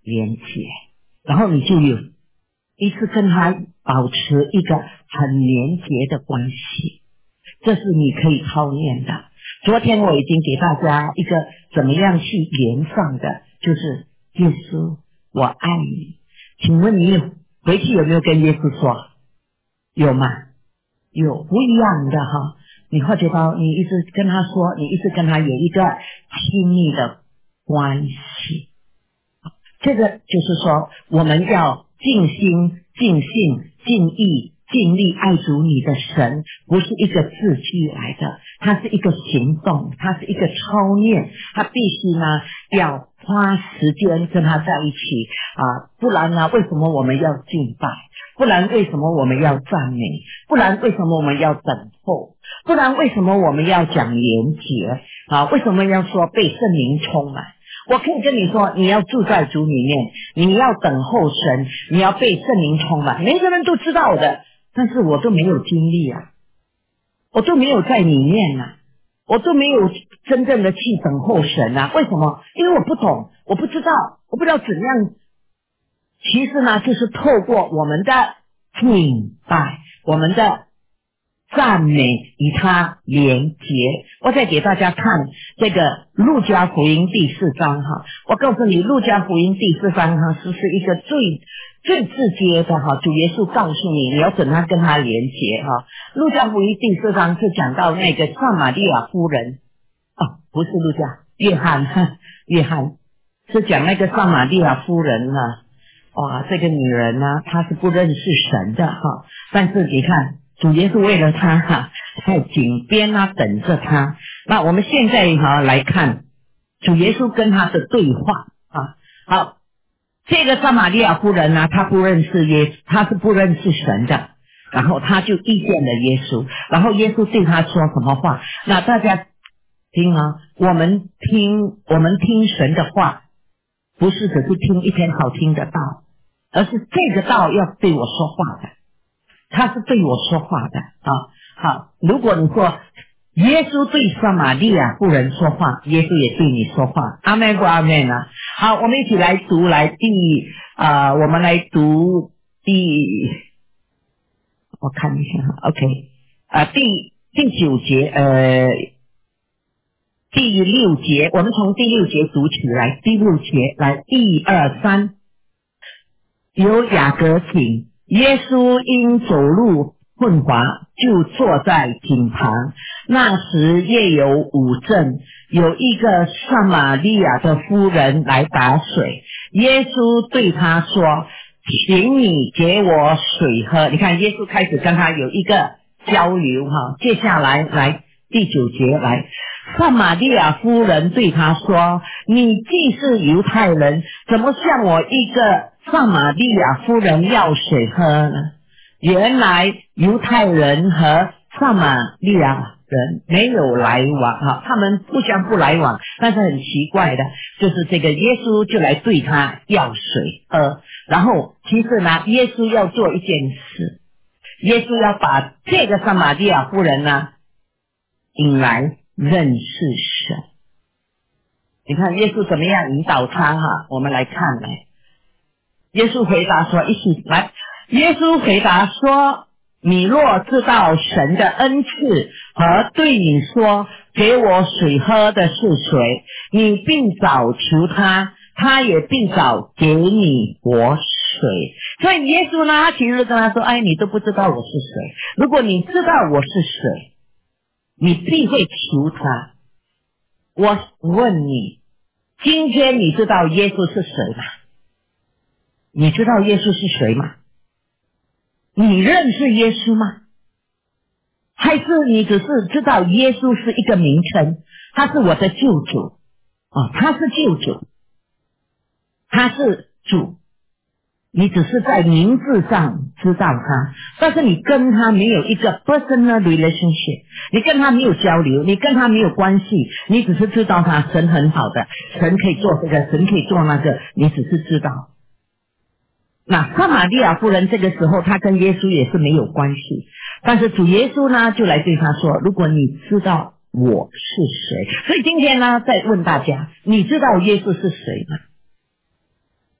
连结，然后你就有一次跟他保持一个很连结的关系，这是你可以操练的。昨天我已经给大家一个怎么样去连上的，就是耶稣我爱你。请问你回去有没有跟耶稣说？有吗？有，不一样的哈。你会觉得你一直跟他说，你一直跟他有一个亲密的关系。这个就是说我们要尽心尽性尽意尽力爱主你的神，不是一个字句来的，它是一个行动，它是一个操练，它必须呢要花时间跟他在一起不然呢为什么我们要敬拜？不然为什么我们要赞美？不然为什么我们要等候？不然为什么我们要讲连结为什么要说被圣灵充满？我可以跟你说，你要住在主里面，你要等候神，你要被圣灵充满，每个人都知道的，但是我都没有经历我都没有在里面我都没有真正的去等候神为什么？因为我不懂，我不知道怎样。其实呢，就是透过我们的敬拜，我们的赞美与他连结。我再给大家看这个路加福音第4章我告诉你，路加福音第4章是一个最直接的主耶稣告诉你要怎样跟他连结路加福音第4章是讲到那个撒玛利亚夫人不是路加，约翰是讲那个撒玛利亚夫人哇，这个女人呢，她是不认识神的但是你看主耶稣为了她在井边等着她。那我们现在来看主耶稣跟她的对话好，这个撒玛利亚夫人呢，她不认识她是不认识神的，然后她就遇见了耶稣，然后耶稣对她说什么话？那大家听我们听神的话，不是只是听一篇好听的道，而是这个道要对我说话的，他是对我说话的好，如果你说耶稣对撒玛利亚妇人说话，耶稣也对你说话，阿们不阿们好，我们一起来读我们来读我看一下OK第9节第6节，我们从第6节读起来。第6节来1、2、3，有雅各井，耶稣因走路困乏，就坐在井旁。那时夜有午正，有一个撒玛利亚的妇人来打水，耶稣对他说：请你给我水喝。你看耶稣开始跟他有一个交流接下来来第9节来，撒玛利亚夫人对他说：你既是犹太人，怎么向我一个撒玛利亚夫人要水喝呢？原来犹太人和撒玛利亚人没有来往他们互相不来往，但是很奇怪的就是这个耶稣就来对他要水喝，然后其实呢耶稣要做一件事，耶稣要把这个撒玛利亚夫人呢引来认识神。你看耶稣怎么样引导他我们来看耶稣回答说，一起来，耶稣回答说：你若知道神的恩赐和对你说给我水喝的是谁，你并早求他，他也并早给你活水。所以耶稣呢，他其实跟他说：你都不知道我是谁，如果你知道我是谁，你必会求他。我问你，今天你知道耶稣是谁吗？你知道耶稣是谁吗？你认识耶稣吗？还是你只是知道耶稣是一个名称，他是我的救主他是救主，他是主，你只是在名字上知道他，但是你跟他没有一个 personal relationship， 你跟他没有交流，你跟他没有关系，你只是知道他神很好的，神可以做这个，神可以做那个，你只是知道。那撒玛利亚夫人这个时候她跟耶稣也是没有关系，但是主耶稣呢就来对她说：如果你知道我是谁。所以今天呢再问大家，你知道耶稣是谁吗？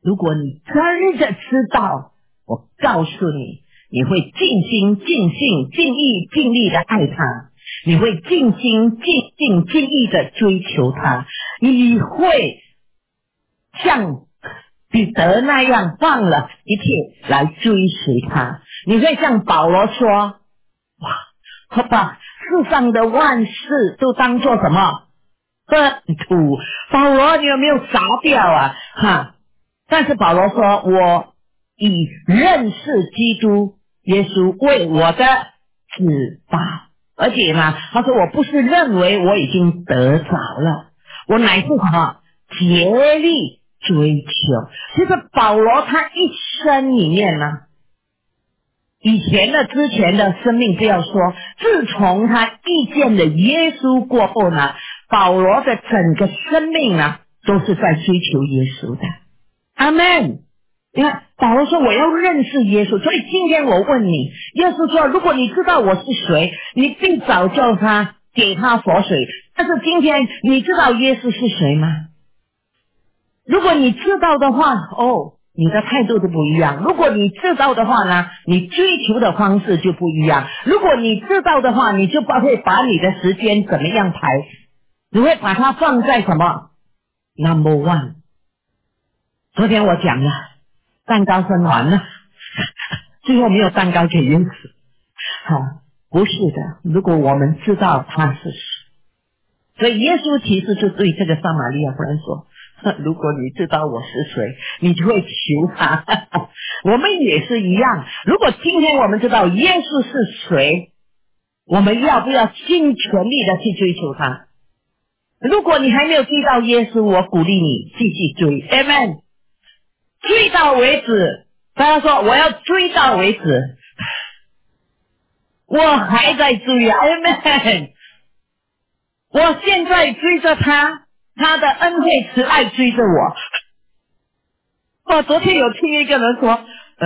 如果你真的知道，我告诉你，你会尽心、尽性、尽意、尽力的爱他，你会尽心、尽性、尽意的追求他，你会像彼得那样放了一切来追随他，你会像保罗说，哇，我把世上的万事都当作什么粪土。保罗你有没有傻掉啊？但是保罗说，我以认识基督耶稣为我的至宝。而且呢，他说我不是认为我已经得着了，我乃是什么竭力追求。其实保罗他一生里面呢，之前的生命不要说，自从他遇见了耶稣过后呢，保罗的整个生命呢都是在追求耶稣的。阿们。你看保罗说我要认识耶稣，所以今天我问你，耶稣说如果你知道我是谁，你必早叫他给他活水。但是今天你知道耶稣是谁吗？如果你知道的话，你的态度都不一样。如果你知道的话呢，你追求的方式就不一样。如果你知道的话，你就不会把你的时间怎么样排，你会把它放在什么 number one。 昨天我讲了蛋糕分完了，最后没有蛋糕可以吃。不是的，如果我们知道他是谁，所以耶稣其实就对这个撒玛利亚妇人说，如果你知道我是谁，你就会求他。我们也是一样，如果今天我们知道耶稣是谁，我们要不要尽全力的去追求他？如果你还没有追到耶稣，我鼓励你继续追。 Amen。 追到为止。大家说我要追到为止，我还在追啊。 Amen。 我现在追着他，他的恩惠慈爱追着我。昨天有听一个人说，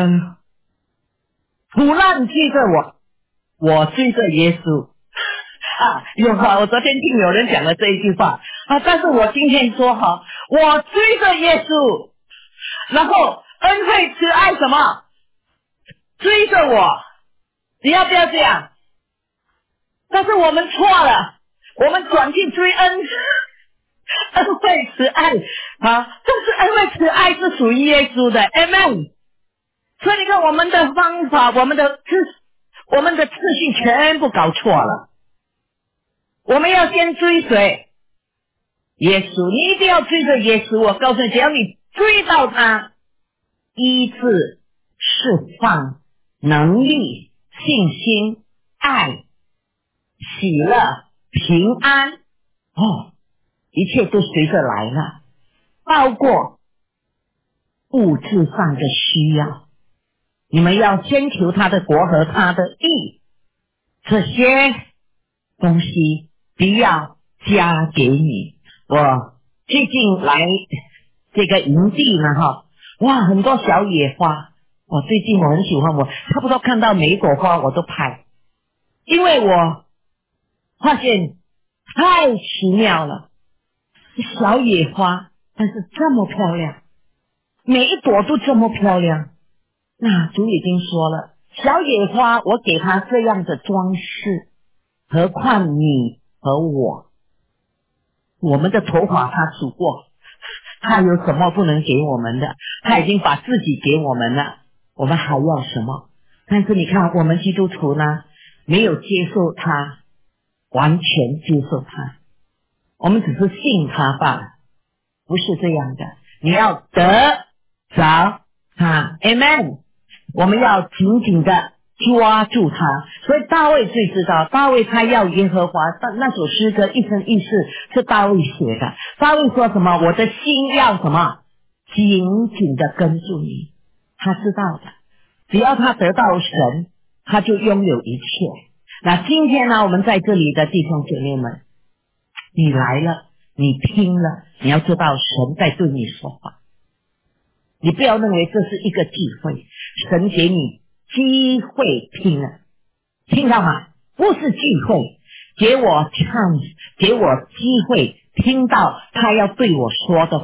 苦难追着我追着耶稣。我昨天听有人讲了这一句话但是我今天说我追着耶稣，然后恩惠慈爱什么追着我，你要不要这样？但是我们错了，我们转去追恩惠慈爱但是恩惠慈爱是属于耶稣的。 Amen。 所以你看我们的方法，我们的次序全部搞错了。我们要先追随耶稣，你一定要追着耶稣。我告诉你，只要你追到他，医治、释放、能力、信心、爱、喜乐、平安，一切都随着来了，包括物质上的需要。你们要先求他的国和他的义，这些东西不要加给你。我最近来这个营地呢很多小野花。最近我很喜欢，我差不多看到每一朵花我都拍，因为我发现太奇妙了。小野花但是这么漂亮，每一朵都这么漂亮。那主已经说了，小野花我给它这样的装饰，何况你和我们的头发他数过，他有什么不能给我们的？他已经把自己给我们了，我们还要什么？但是你看我们基督徒呢，没有接受他，完全接受他，我们只是信他罢了。不是这样的，你要得着他。 Amen。 我们要紧紧的抓住他。所以大卫最知道，大卫他要耶和华，那首诗歌一生一世是大卫写的。大卫说什么？我的心要什么？紧紧的跟住你。他知道的，只要他得到神，他就拥有一切。那今天呢，我们在这里的弟兄姐妹们，你来了，你听了，你要知道神在对你说话。你不要认为这是一个机会，神给你机会听了，听到吗？不是机会，给我机会听到他要对我说的话，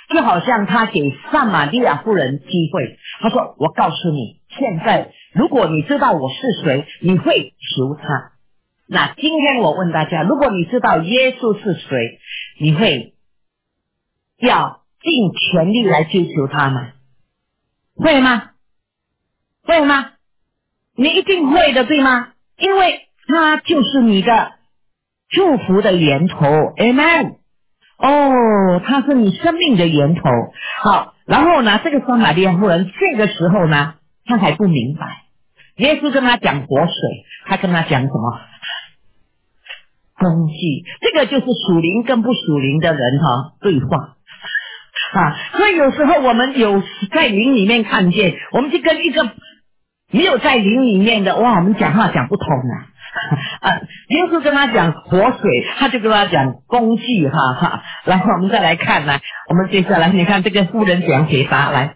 就好像他给撒玛利亚妇人机会，他说我告诉你，现在如果你知道我是谁，你会求他。那今天我问大家，如果你知道耶稣是谁，你会要尽全力来追求他吗？会吗？会吗？你一定会的，对吗？因为他就是你的祝福的源头 Amen。 哦，他是你生命的源头。好，然后呢，这个撒玛利亚妇人这个时候呢，他还不明白，耶稣跟他讲活水，他跟他讲什么？工具。这个就是属灵跟不属灵的人对话所以有时候我们有在灵里面看见，我们就跟一个没有在灵里面的，哇，我们讲话讲不通耶稣跟他讲活水，他就跟他讲工具然后我们再来看来，我们接下来你看这个妇人怎样解答，来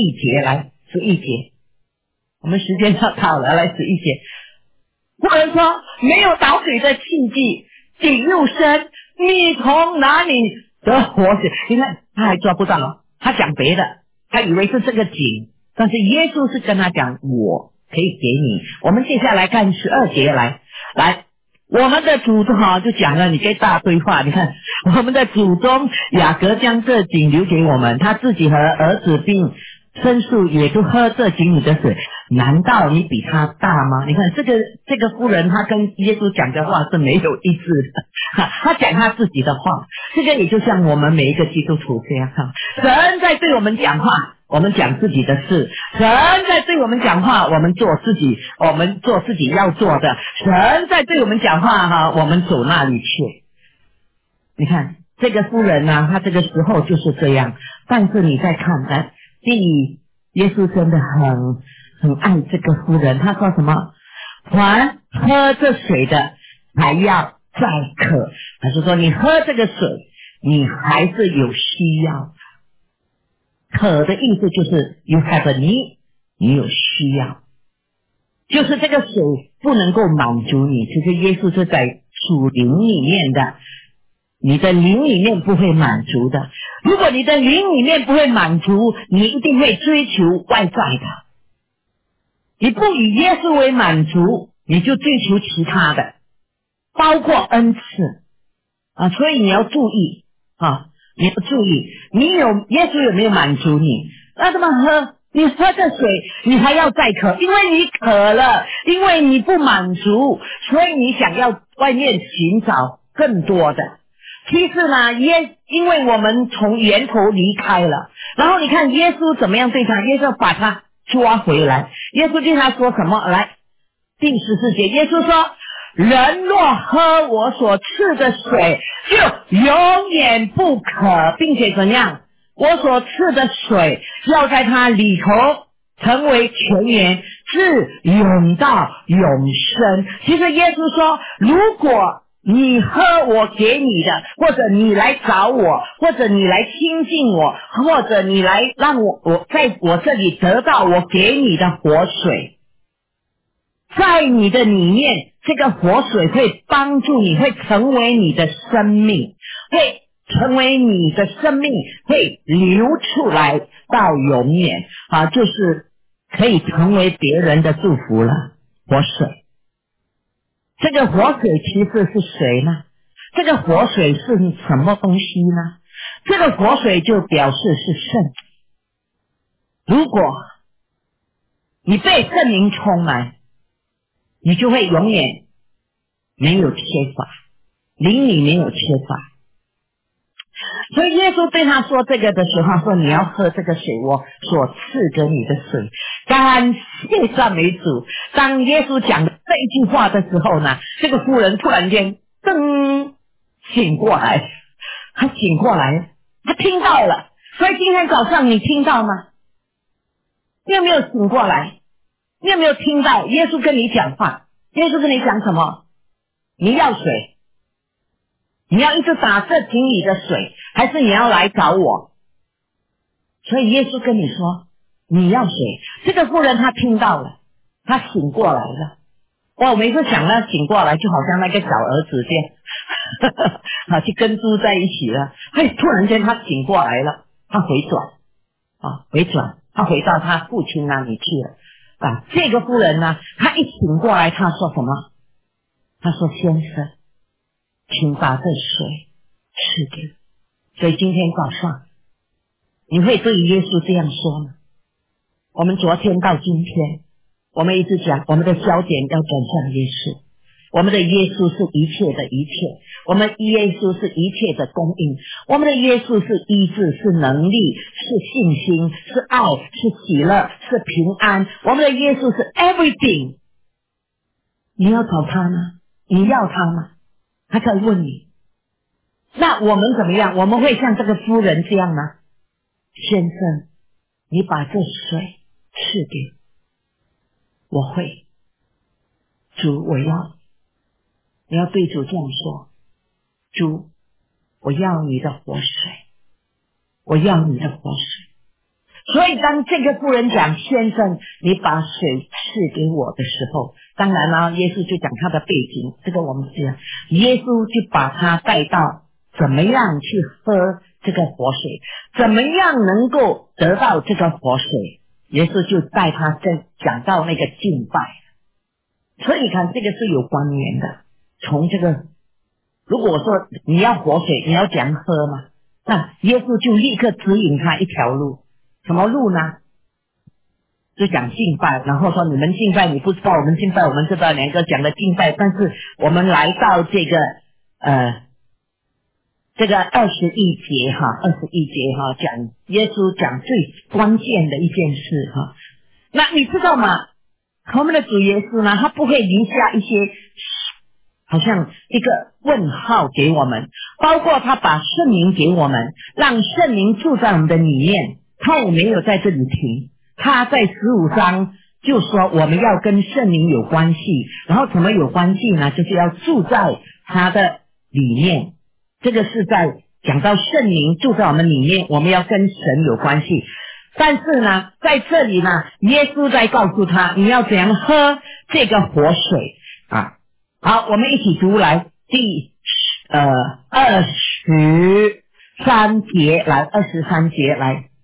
11节，我们时间要到了，来11节。妇人说，没有倒水的器具，井又深，你从哪里得活水？你看他还抓不到，他讲别的，他以为是这个井，但是耶稣是跟他讲我可以给你。我们接下来看12节，来我们的祖宗就讲了，你这大堆话，你看我们的祖宗雅各将这井留给我们，他自己和儿子并牲畜也都喝这井里的水，难道你比他大吗？你看这个妇人，她跟耶稣讲的话是没有一致的她讲她自己的话。这个也就像我们每一个基督徒这样神在对我们讲话，我们讲自己的事；神在对我们讲话，我们做自己要做的；神在对我们讲话我们走那里去。你看这个妇人她这个时候就是这样。但是你再看耶稣真的很爱这个妇人，他说什么？凡喝这水的还要再渴。他是说你喝这个水，你还是有需要。渴的意思就是 you have a need， 你有需要，就是这个水不能够满足你。其实耶稣是在属灵里面的，你的灵里面不会满足的。如果你的灵里面不会满足，你一定会追求外在的。你不以耶稣为满足，你就追求其他的，包括恩赐所以你要注意你要注意，耶稣有没有满足你？那怎么喝？你喝这水，你还要再渴，因为你渴了，因为你不满足，所以你想要外面寻找更多的。其实呢，因为我们从源头离开了，然后你看耶稣怎么样对他，耶稣把他抓回来。耶稣对他说什么？来，第14节，耶稣说，人若喝我所赐的水，就永远不渴，并且怎样？我所赐的水要在他里头成为泉源，自永到永生。其实耶稣说，如果你喝我给你的，或者你来找我，或者你来亲近我，或者你来让我在我这里得到我给你的活水，在你的里面，这个活水会帮助你，会成为你的生命，会成为你的生命，会流出来到永远就是可以成为别人的祝福了。活水，这个活水其实是谁呢？这个活水是什么东西呢？这个活水就表示是圣。如果你被圣灵充满，你就会永远没有缺乏，灵里没有缺乏。所以耶稣对他说这个的时候，说你要喝这个水，我所赐给你的水。感谢赞美主。当耶稣讲这一句话的时候呢，这个妇人突然间噔醒过来，他醒过来，他听到了。所以今天早上你听到吗？你有没有醒过来？你有没有听到耶稣跟你讲话？耶稣跟你讲什么？你要水，你要一直打这井里的水，还是你要来找我？所以耶稣跟你说你要水。这个妇人她听到了，她醒过来了。我每次想她醒过来，就好像那个小儿子这样去跟猪在一起了。突然间她醒过来了， 他回转，他回到他父亲那里去了。这个妇人呢，她一醒过来，她说什么？她说：“先生，请把这水赐给我。”所以今天早上，你会对耶稣这样说吗？我们昨天到今天，我们一直讲，我们的焦点要转向耶稣。我们的耶稣是一切的一切，我们耶稣是一切的供应，我们的耶稣是医治，是能力，是信心，是爱，是喜乐，是平安。我们的耶稣是 everything。 你要找他吗？你要他吗？他在问你。那我们怎么样？我们会像这个妇人这样吗？先生，你把这水赐给我。我会。主，我要。你要对主这样说：主，我要你的活水，我要你的活水。所以当这个妇人讲先生你把水赐给我的时候，当然了，耶稣就讲他的背景，这个我们知道。耶稣就把他带到怎么样去喝这个活水，怎么样能够得到这个活水，耶稣就带他讲到那个敬拜。所以你看，这个是有关联的。从这个，如果说你要活水，你要怎样喝嘛？那耶稣就立刻指引他一条路。什么路呢？就讲敬拜，然后说你们敬拜，你不知道我们敬拜，我们知道两个讲的敬拜，但是我们来到这个21节讲耶稣讲最关键的一件事哈。那你知道吗？我们的主耶稣呢，他不会留下一些好像一个问号给我们，包括他把圣灵给我们，让圣灵住在我们的里面。他也没有在这里停，他在15章就说我们要跟圣灵有关系，然后怎么有关系呢？就是要住在他的里面。这个是在讲到圣灵住在我们里面，我们要跟神有关系。但是呢，在这里呢，耶稣在告诉他你要怎样喝这个活水啊。好，我们一起读来第23节，来23节，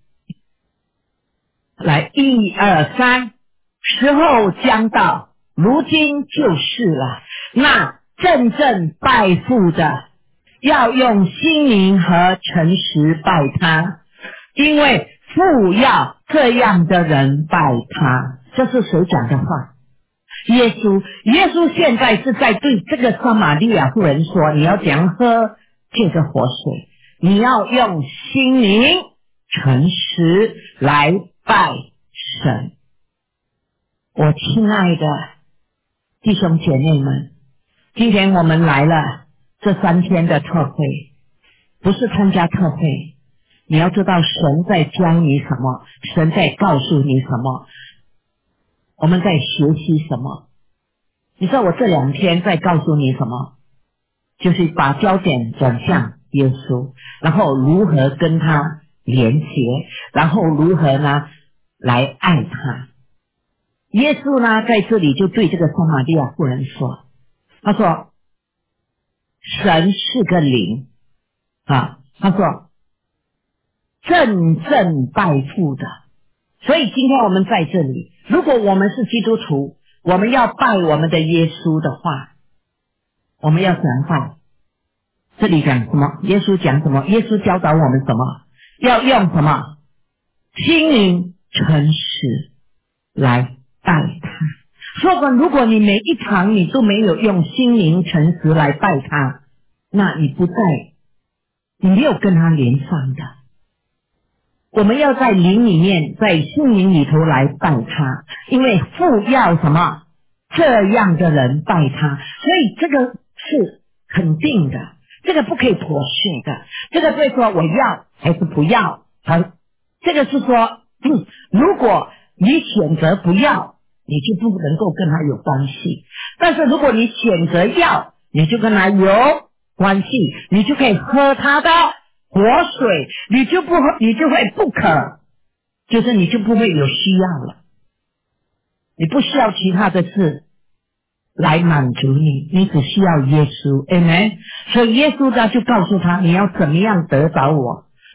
来1、2、3，时候将到，如今就是了。那真正拜父的，要用心灵和诚实拜他，因为父要这样的人拜他。这是谁讲的话？耶稣现在是在对这个撒玛利亚妇人说，你要怎样喝这个活水？你要用心灵诚实来拜神。我亲爱的弟兄姐妹们，今天我们来了这3天的特会，不是参加特会。你要知道神在教你什么，神在告诉你什么，我们在学习什么。你知道我这2天在告诉你什么？就是把焦点转向耶稣，然后如何跟他连结，然后如何呢来爱他。耶稣呢在这里就对这个撒玛利亚妇人说，他说神是个灵啊，他说真正拜父的。所以今天我们在这里，如果我们是基督徒，我们要拜我们的耶稣的话，我们要怎样拜？这里讲什么？耶稣讲什么？耶稣教导我们什么？要用什么？心灵诚实来拜他。说如果你每一堂你都没有用心灵诚实来拜他，那你没有跟他连上的。我们要在灵里面，在心灵里头来拜他，因为父要什么？这样的人拜他。所以这个是肯定的，这个不可以妥协的，这个不会说我要还是不要。这个是说如果你选择不要，你就不能够跟他有关系。但是如果你选择要，你就跟他有关系，你就可以喝他的活水，你就会不渴，就是你就不会有需要了，你不需要其他的事来满足你，你只需要耶稣。 Amen。 所以耶稣呢就告诉他，你要怎么样得着我？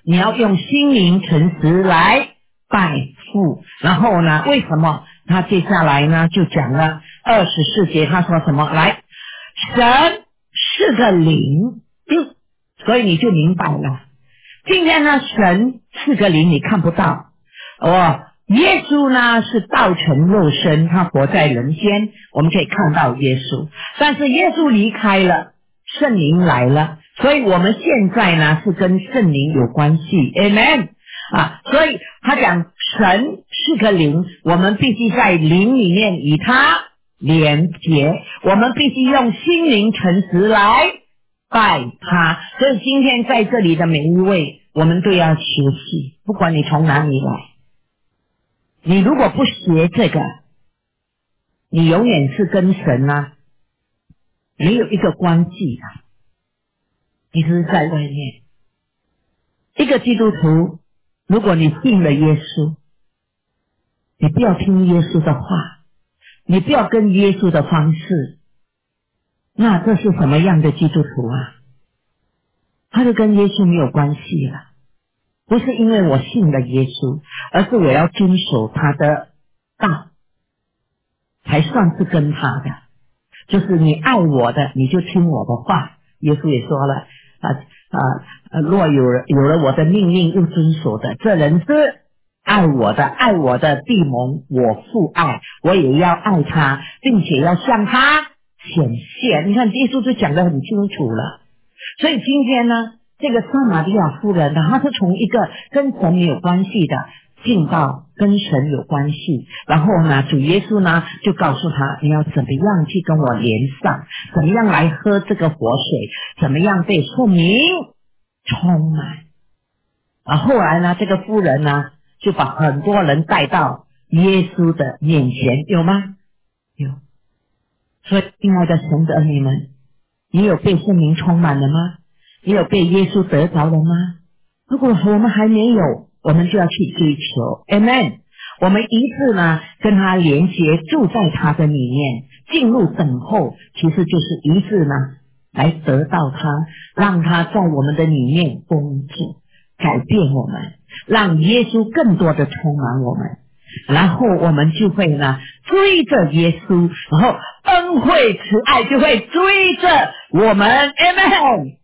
你要用心灵诚实来拜父。然后呢，为什么他接下来呢就讲了24节，他说什么？来，神是个灵，所以你就明白了。今天呢，神是个灵，你看不到。耶稣呢是道成肉身，他活在人间，我们可以看到耶稣。但是耶稣离开了，圣灵来了，所以我们现在呢是跟圣灵有关系 ，Amen 所以他讲神是个灵，我们必须在灵里面与他连结，我们必须用心灵诚实来拜他。所以今天在这里的每一位，我们都要学习，不管你从哪里来，你如果不学这个，你永远是跟神没有一个关系你只是在外面。一个基督徒，如果你信了耶稣，你不要听耶稣的话，你不要跟耶稣的方式，那这是什么样的基督徒他就跟耶稣没有关系了。不是因为我信了耶稣，而是我要遵守他的道，才算是跟他的。就是你爱我的，你就听我的话。耶稣也说了若有了我的命令又遵守的，这人是爱我的，爱我的必蒙我父爱，我也要爱他，并且要向他显现。你看耶稣就讲得很清楚了。所以今天呢，这个撒玛利亚妇人呢，她是从一个跟神没有关系的进到跟神有关系，然后呢，主耶稣呢就告诉他，你要怎么样去跟我连上，怎么样来喝这个活水，怎么样被圣灵充满。后来呢，这个妇人呢就把很多人带到耶稣的面前，有吗？有。所以亲爱的神的儿女们，你有被圣灵充满了吗？你有被耶稣得着了吗？如果我们还没有，我们就要去追求 Amen。 我们一致呢跟他连结，住在他的里面，进入等候，其实就是一致呢来得到他，让他在我们的里面工作，改变我们，让耶稣更多的充满我们，然后我们就会呢追着耶稣，然后恩惠慈爱就会追着我们 Amen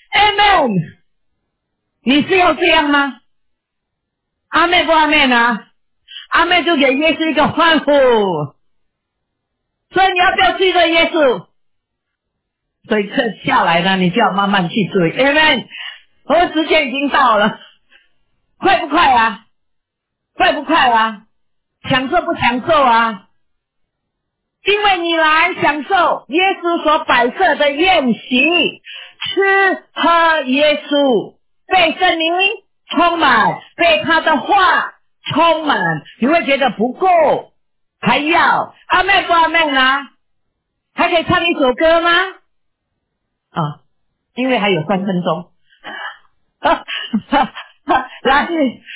Amen。 你是要这样吗？阿妹不阿妹呢？阿妹就给耶稣一个欢呼。所以你要不要追着耶稣？所以这下来呢，你就要慢慢去追 Amen。 我们时间已经到了，快不快啊？快不快啊？享受不享受啊？因为你来享受耶稣所摆设的宴席，吃喝耶稣，被圣灵充满，被他的话充满，你会觉得不够，还要阿妹不阿妹呢？还可以唱一首歌吗？因为还有3分钟来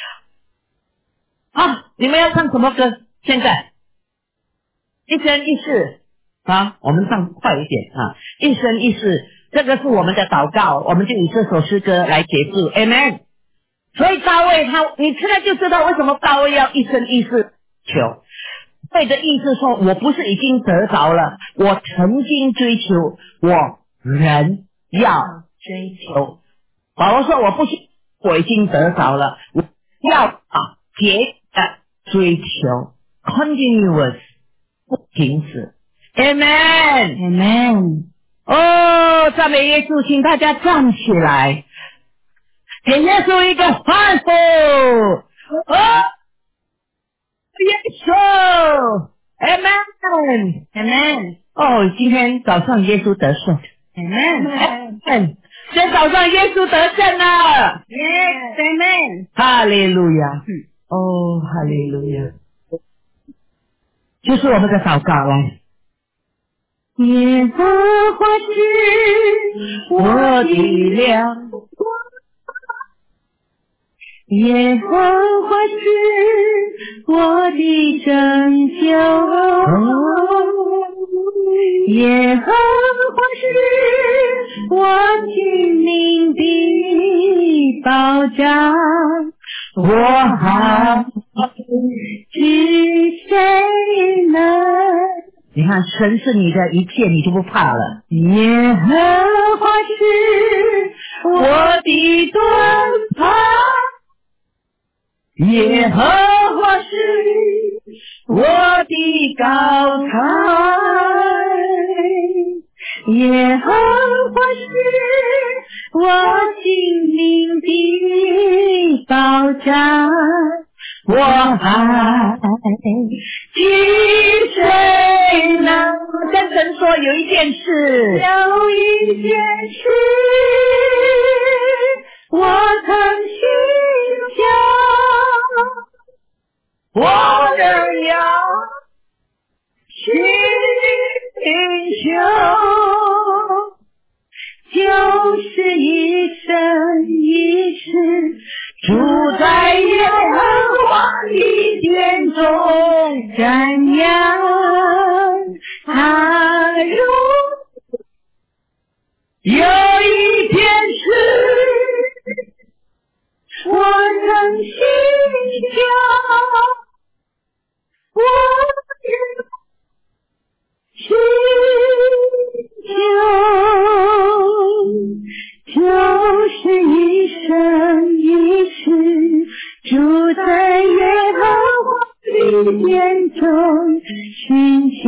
你们要唱什么歌？现在一生一世我们唱快一点一生一世，这个是我们的祷告，我们就以这首诗歌来结束 Amen。 所以大卫你现在就知道为什么大卫要一生一世求，对的意思说，我不是已经得着了，我曾经追求，我仍要追求。保罗说我不是我已经得着了，我要结的追求 continuous 不停止 Amen Amen。 赞美耶稣，请大家站起来，给耶稣一个欢呼耶稣 Amen Amen。 今天早上耶稣得胜 Amen Amen。 今天早上耶稣得胜了 Yes Amen。 哈利路亚哈利路亚。就是我们的祷告来，耶和华是我的力量， 耶和华是我的拯救，耶和华是我心灵的保障，我还知谁能？ 你看，神是你的一切，你就不怕了。 耶和华是我的盾牌，耶和华是我的高台，耶和华是我性命的保障，我还知谁能？ 跟神说有一件事， 有一件事我曾寻求，我仍要寻求，就是一生一世住在耶和华的殿中，瞻仰他荣。有一件事我曾寻求，我仍寻求，就是一生一世住在耶和华的殿中，寻求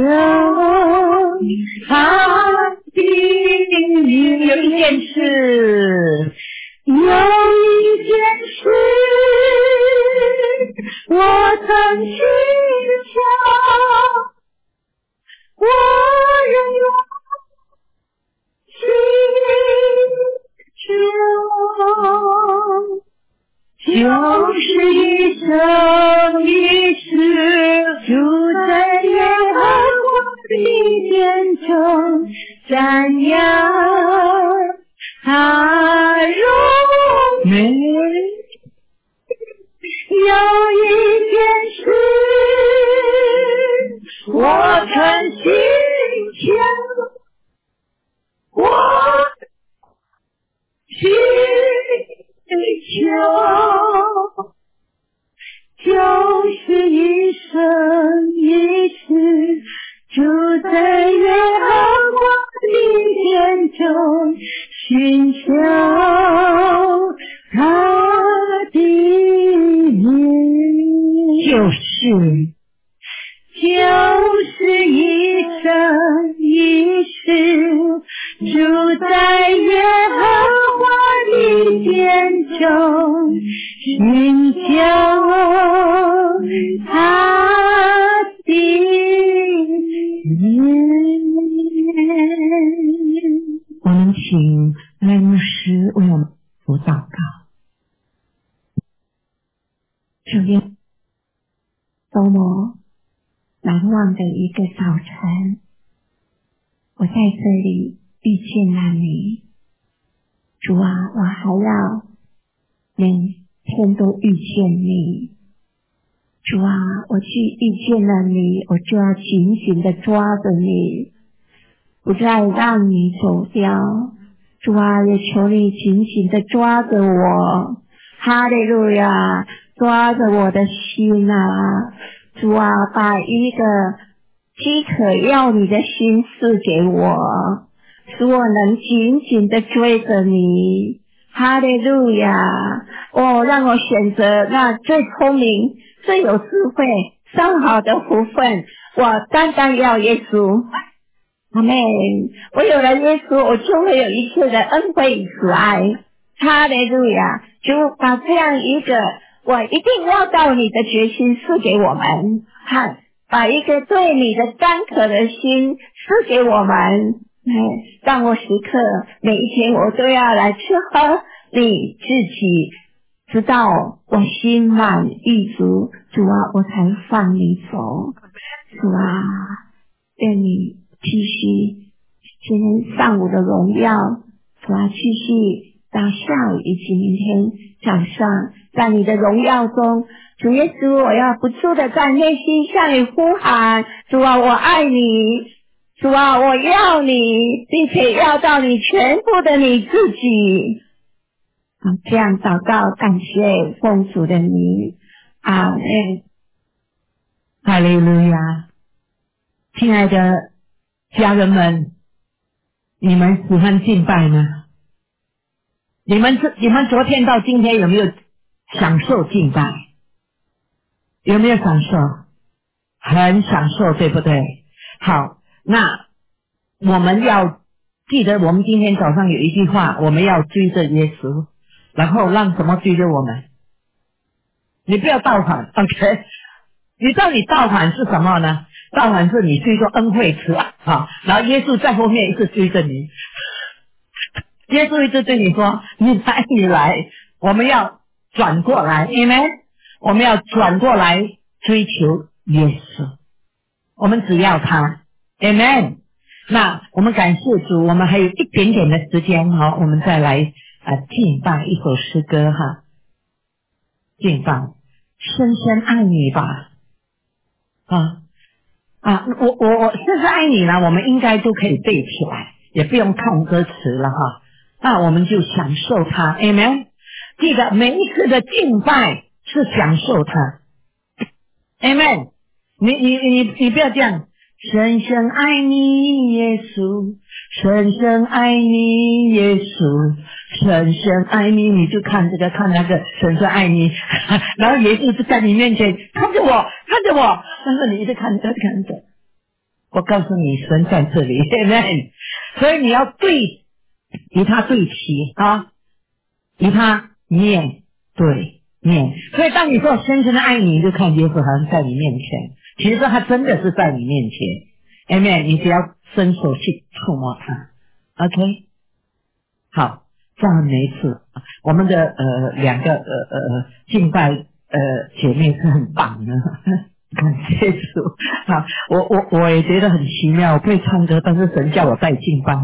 他的名。 有一件事， 有一件事我曾寻求，我仍要寻求，就是一生一世住在耶和华的殿中，瞻仰他荣美。有一件事我曾寻求，我寻求，就是一生一世住在耶和华的殿中，寻求他的名，就是一生一世住在耶和华的殿中，寻求他的名。 我们请赖牧师为我们祷告。 主耶稣，多么难忘的一个早晨，我在这里遇见了你。主啊，我还要每天都遇见你。主啊，我去遇见了你，我就要紧紧的抓着你，不再让你走掉。主啊，也求你紧紧的抓着我，哈利路亚，抓着我的心啊。主啊，把一个饥渴要你的心赐给我，使我能紧紧的追着你。哈利路亚！哦，让我选择那最聪明、最有智慧、上好的福分。我单单要耶稣。阿们！我有了耶稣，我就会有一切的恩惠与慈爱。哈利路亚！主把这样一个我一定要到你的决心赐给我们，把一个对你的干渴的心赐给我们，让我时刻每一天我都要来吃喝你自己，直到我心满意足。主啊，我才放你走。主啊，愿你继续今天上午的荣耀，主啊，继续到下午以及明天早上，在你的荣耀中。主耶稣，我要不住的在内心向你呼喊，主啊，我爱你，主啊，我要你，并且要到你全部的你自己。 这样祷告，感谢奉主的名，阿们。哈利路亚！亲爱的家人们，你们喜欢敬拜吗？你们昨天到今天有没有享受敬拜？有没有享受？很享受，对不对？好，那我们要记得，我们今天早上有一句话，我们要追着耶稣，然后让什么追着我们？你不要倒反 ，OK？ 你知道你倒反是什么呢？倒反是你追着恩惠慈啊，然后耶稣在后面一直追着你，耶稣一直对你说：“你来，你来。”我们要转过来 ，Amen。我们要转过来追求耶稣，我们只要他 ，Amen。那我们感谢主，我们还有一点点的时间哈，我们再来敬拜一首诗歌哈，敬拜，深深爱你吧。我深深爱你呢，我们应该都可以背起来，也不用看歌词了哈。那我们就享受它 ，Amen。记得每一次的敬拜是享受它 ，Amen。你不要这样，深深爱你耶稣，深深爱你耶稣，深深爱你，你就看这个看那个，深深爱你，然后耶稣就在你面前看着我，但是你一直看着。我告诉你，神在这里 ，Amen。所以你要与他对齐啊，与他面对面。所以当你说深深的爱你，就看耶稣好像在你面前，其实他真的是在你面前 ，Amen。你只要伸手去触摸他 ，OK。好，赞美主，我们的两个敬拜姐妹是很棒的。感谢主啊！我也觉得很奇妙，我不会唱歌，但是神叫我带敬拜。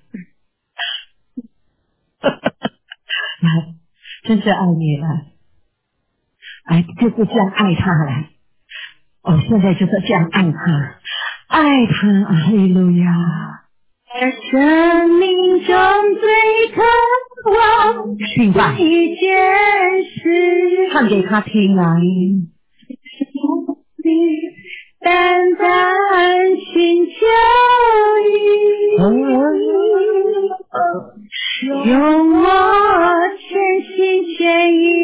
来，真是爱你了，哎，就是这样爱他来。我现在就是这样爱他，哈利路亚。 生命中最渴望敬拜一件事， 唱给他听来。 单单寻求你，用我全心全意，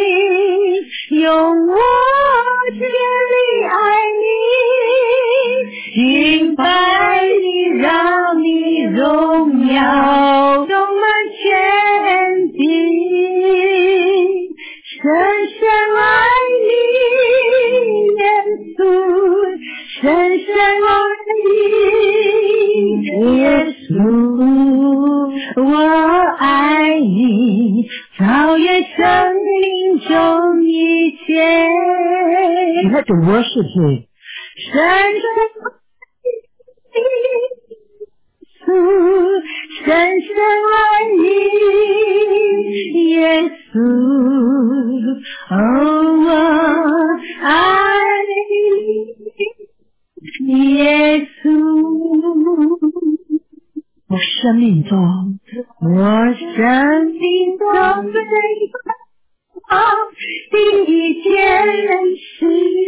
用我全力爱你，敬拜你，让你荣耀充满全地，深深爱你，耶稣，深深爱你，耶稣，我爱你，超越生命中一切。 You have to worship him. 深深爱你，深深爱你，耶稣，我爱你，耶稣。 我生命中最第一件事，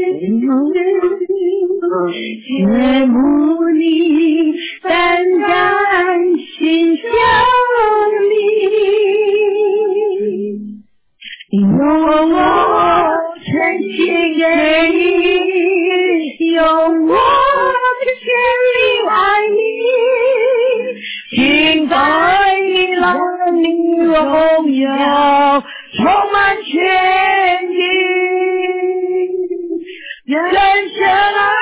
切慕你，单单寻求你，用我全心给你，用我全力爱你，敬拜你，让你荣耀充满全地，深深爱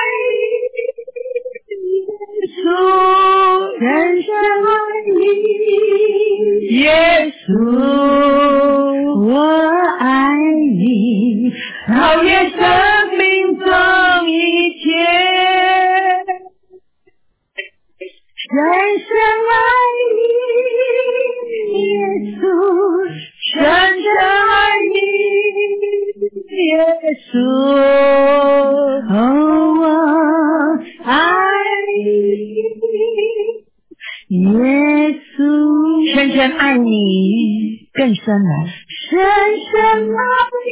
你，耶稣，深深爱你，耶稣，我爱你，超越生命中一切，深深爱你，耶稣，深深爱你，耶稣，我爱你，耶稣， 深深爱你， 更深了， 深深爱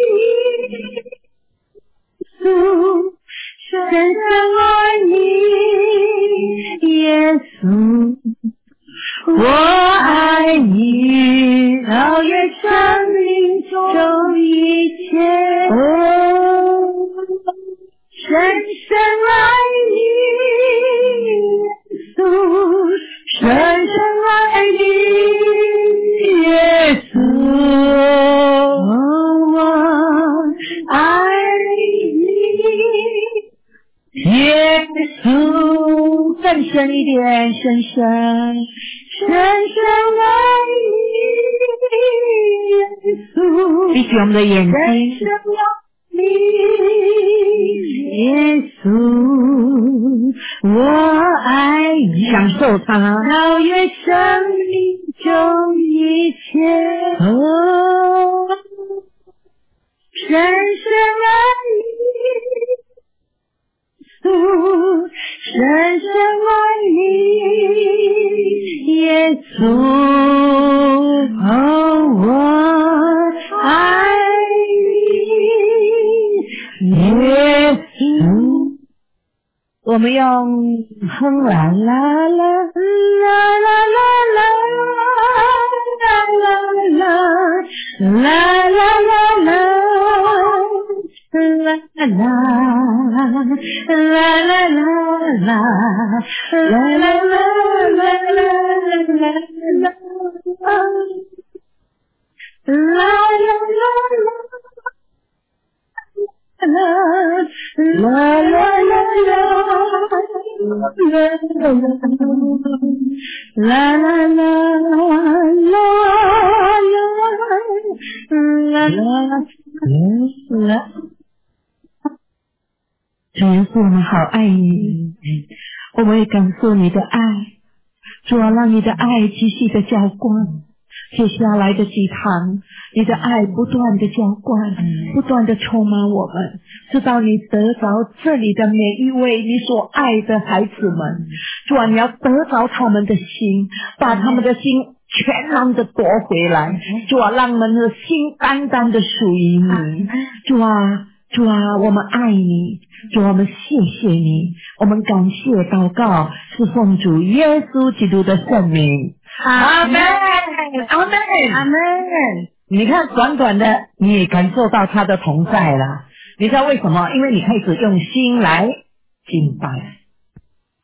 你，主，深深爱你，耶稣，我爱你，超越生命中一切。哦，深深爱你，耶稣，深深爱你，耶稣，我爱你，耶稣， 更深一点，深深深深爱你，耶稣， 闭起我们的眼睛， 深深爱你，耶稣，我爱你， 享受它， 超越生命中一切。哦，深深爱你，主，深深爱你，耶稣，我爱你，耶稣。 我们用哼啦啦啦啦啦啦啦啦啦啦啦啦啦主耶稣，我们好爱你，我们也感受你的爱，主啊，让你的爱继续的浇灌接下来的几堂，你的爱不断的浇灌，不断的充满我们，直到你得着这里的每一位你所爱的孩子们。主啊，你要得着他们的心，把他们的心全然的夺回来。主啊，让我们的心单单的属于你。主啊，主啊，我们爱你，主，我们谢谢你，我们感谢祷告，是奉主耶稣基督的圣名。阿门，阿门，阿门。你看，短短的，你也感受到他的同在了。你知道为什么？因为你开始用心来敬拜。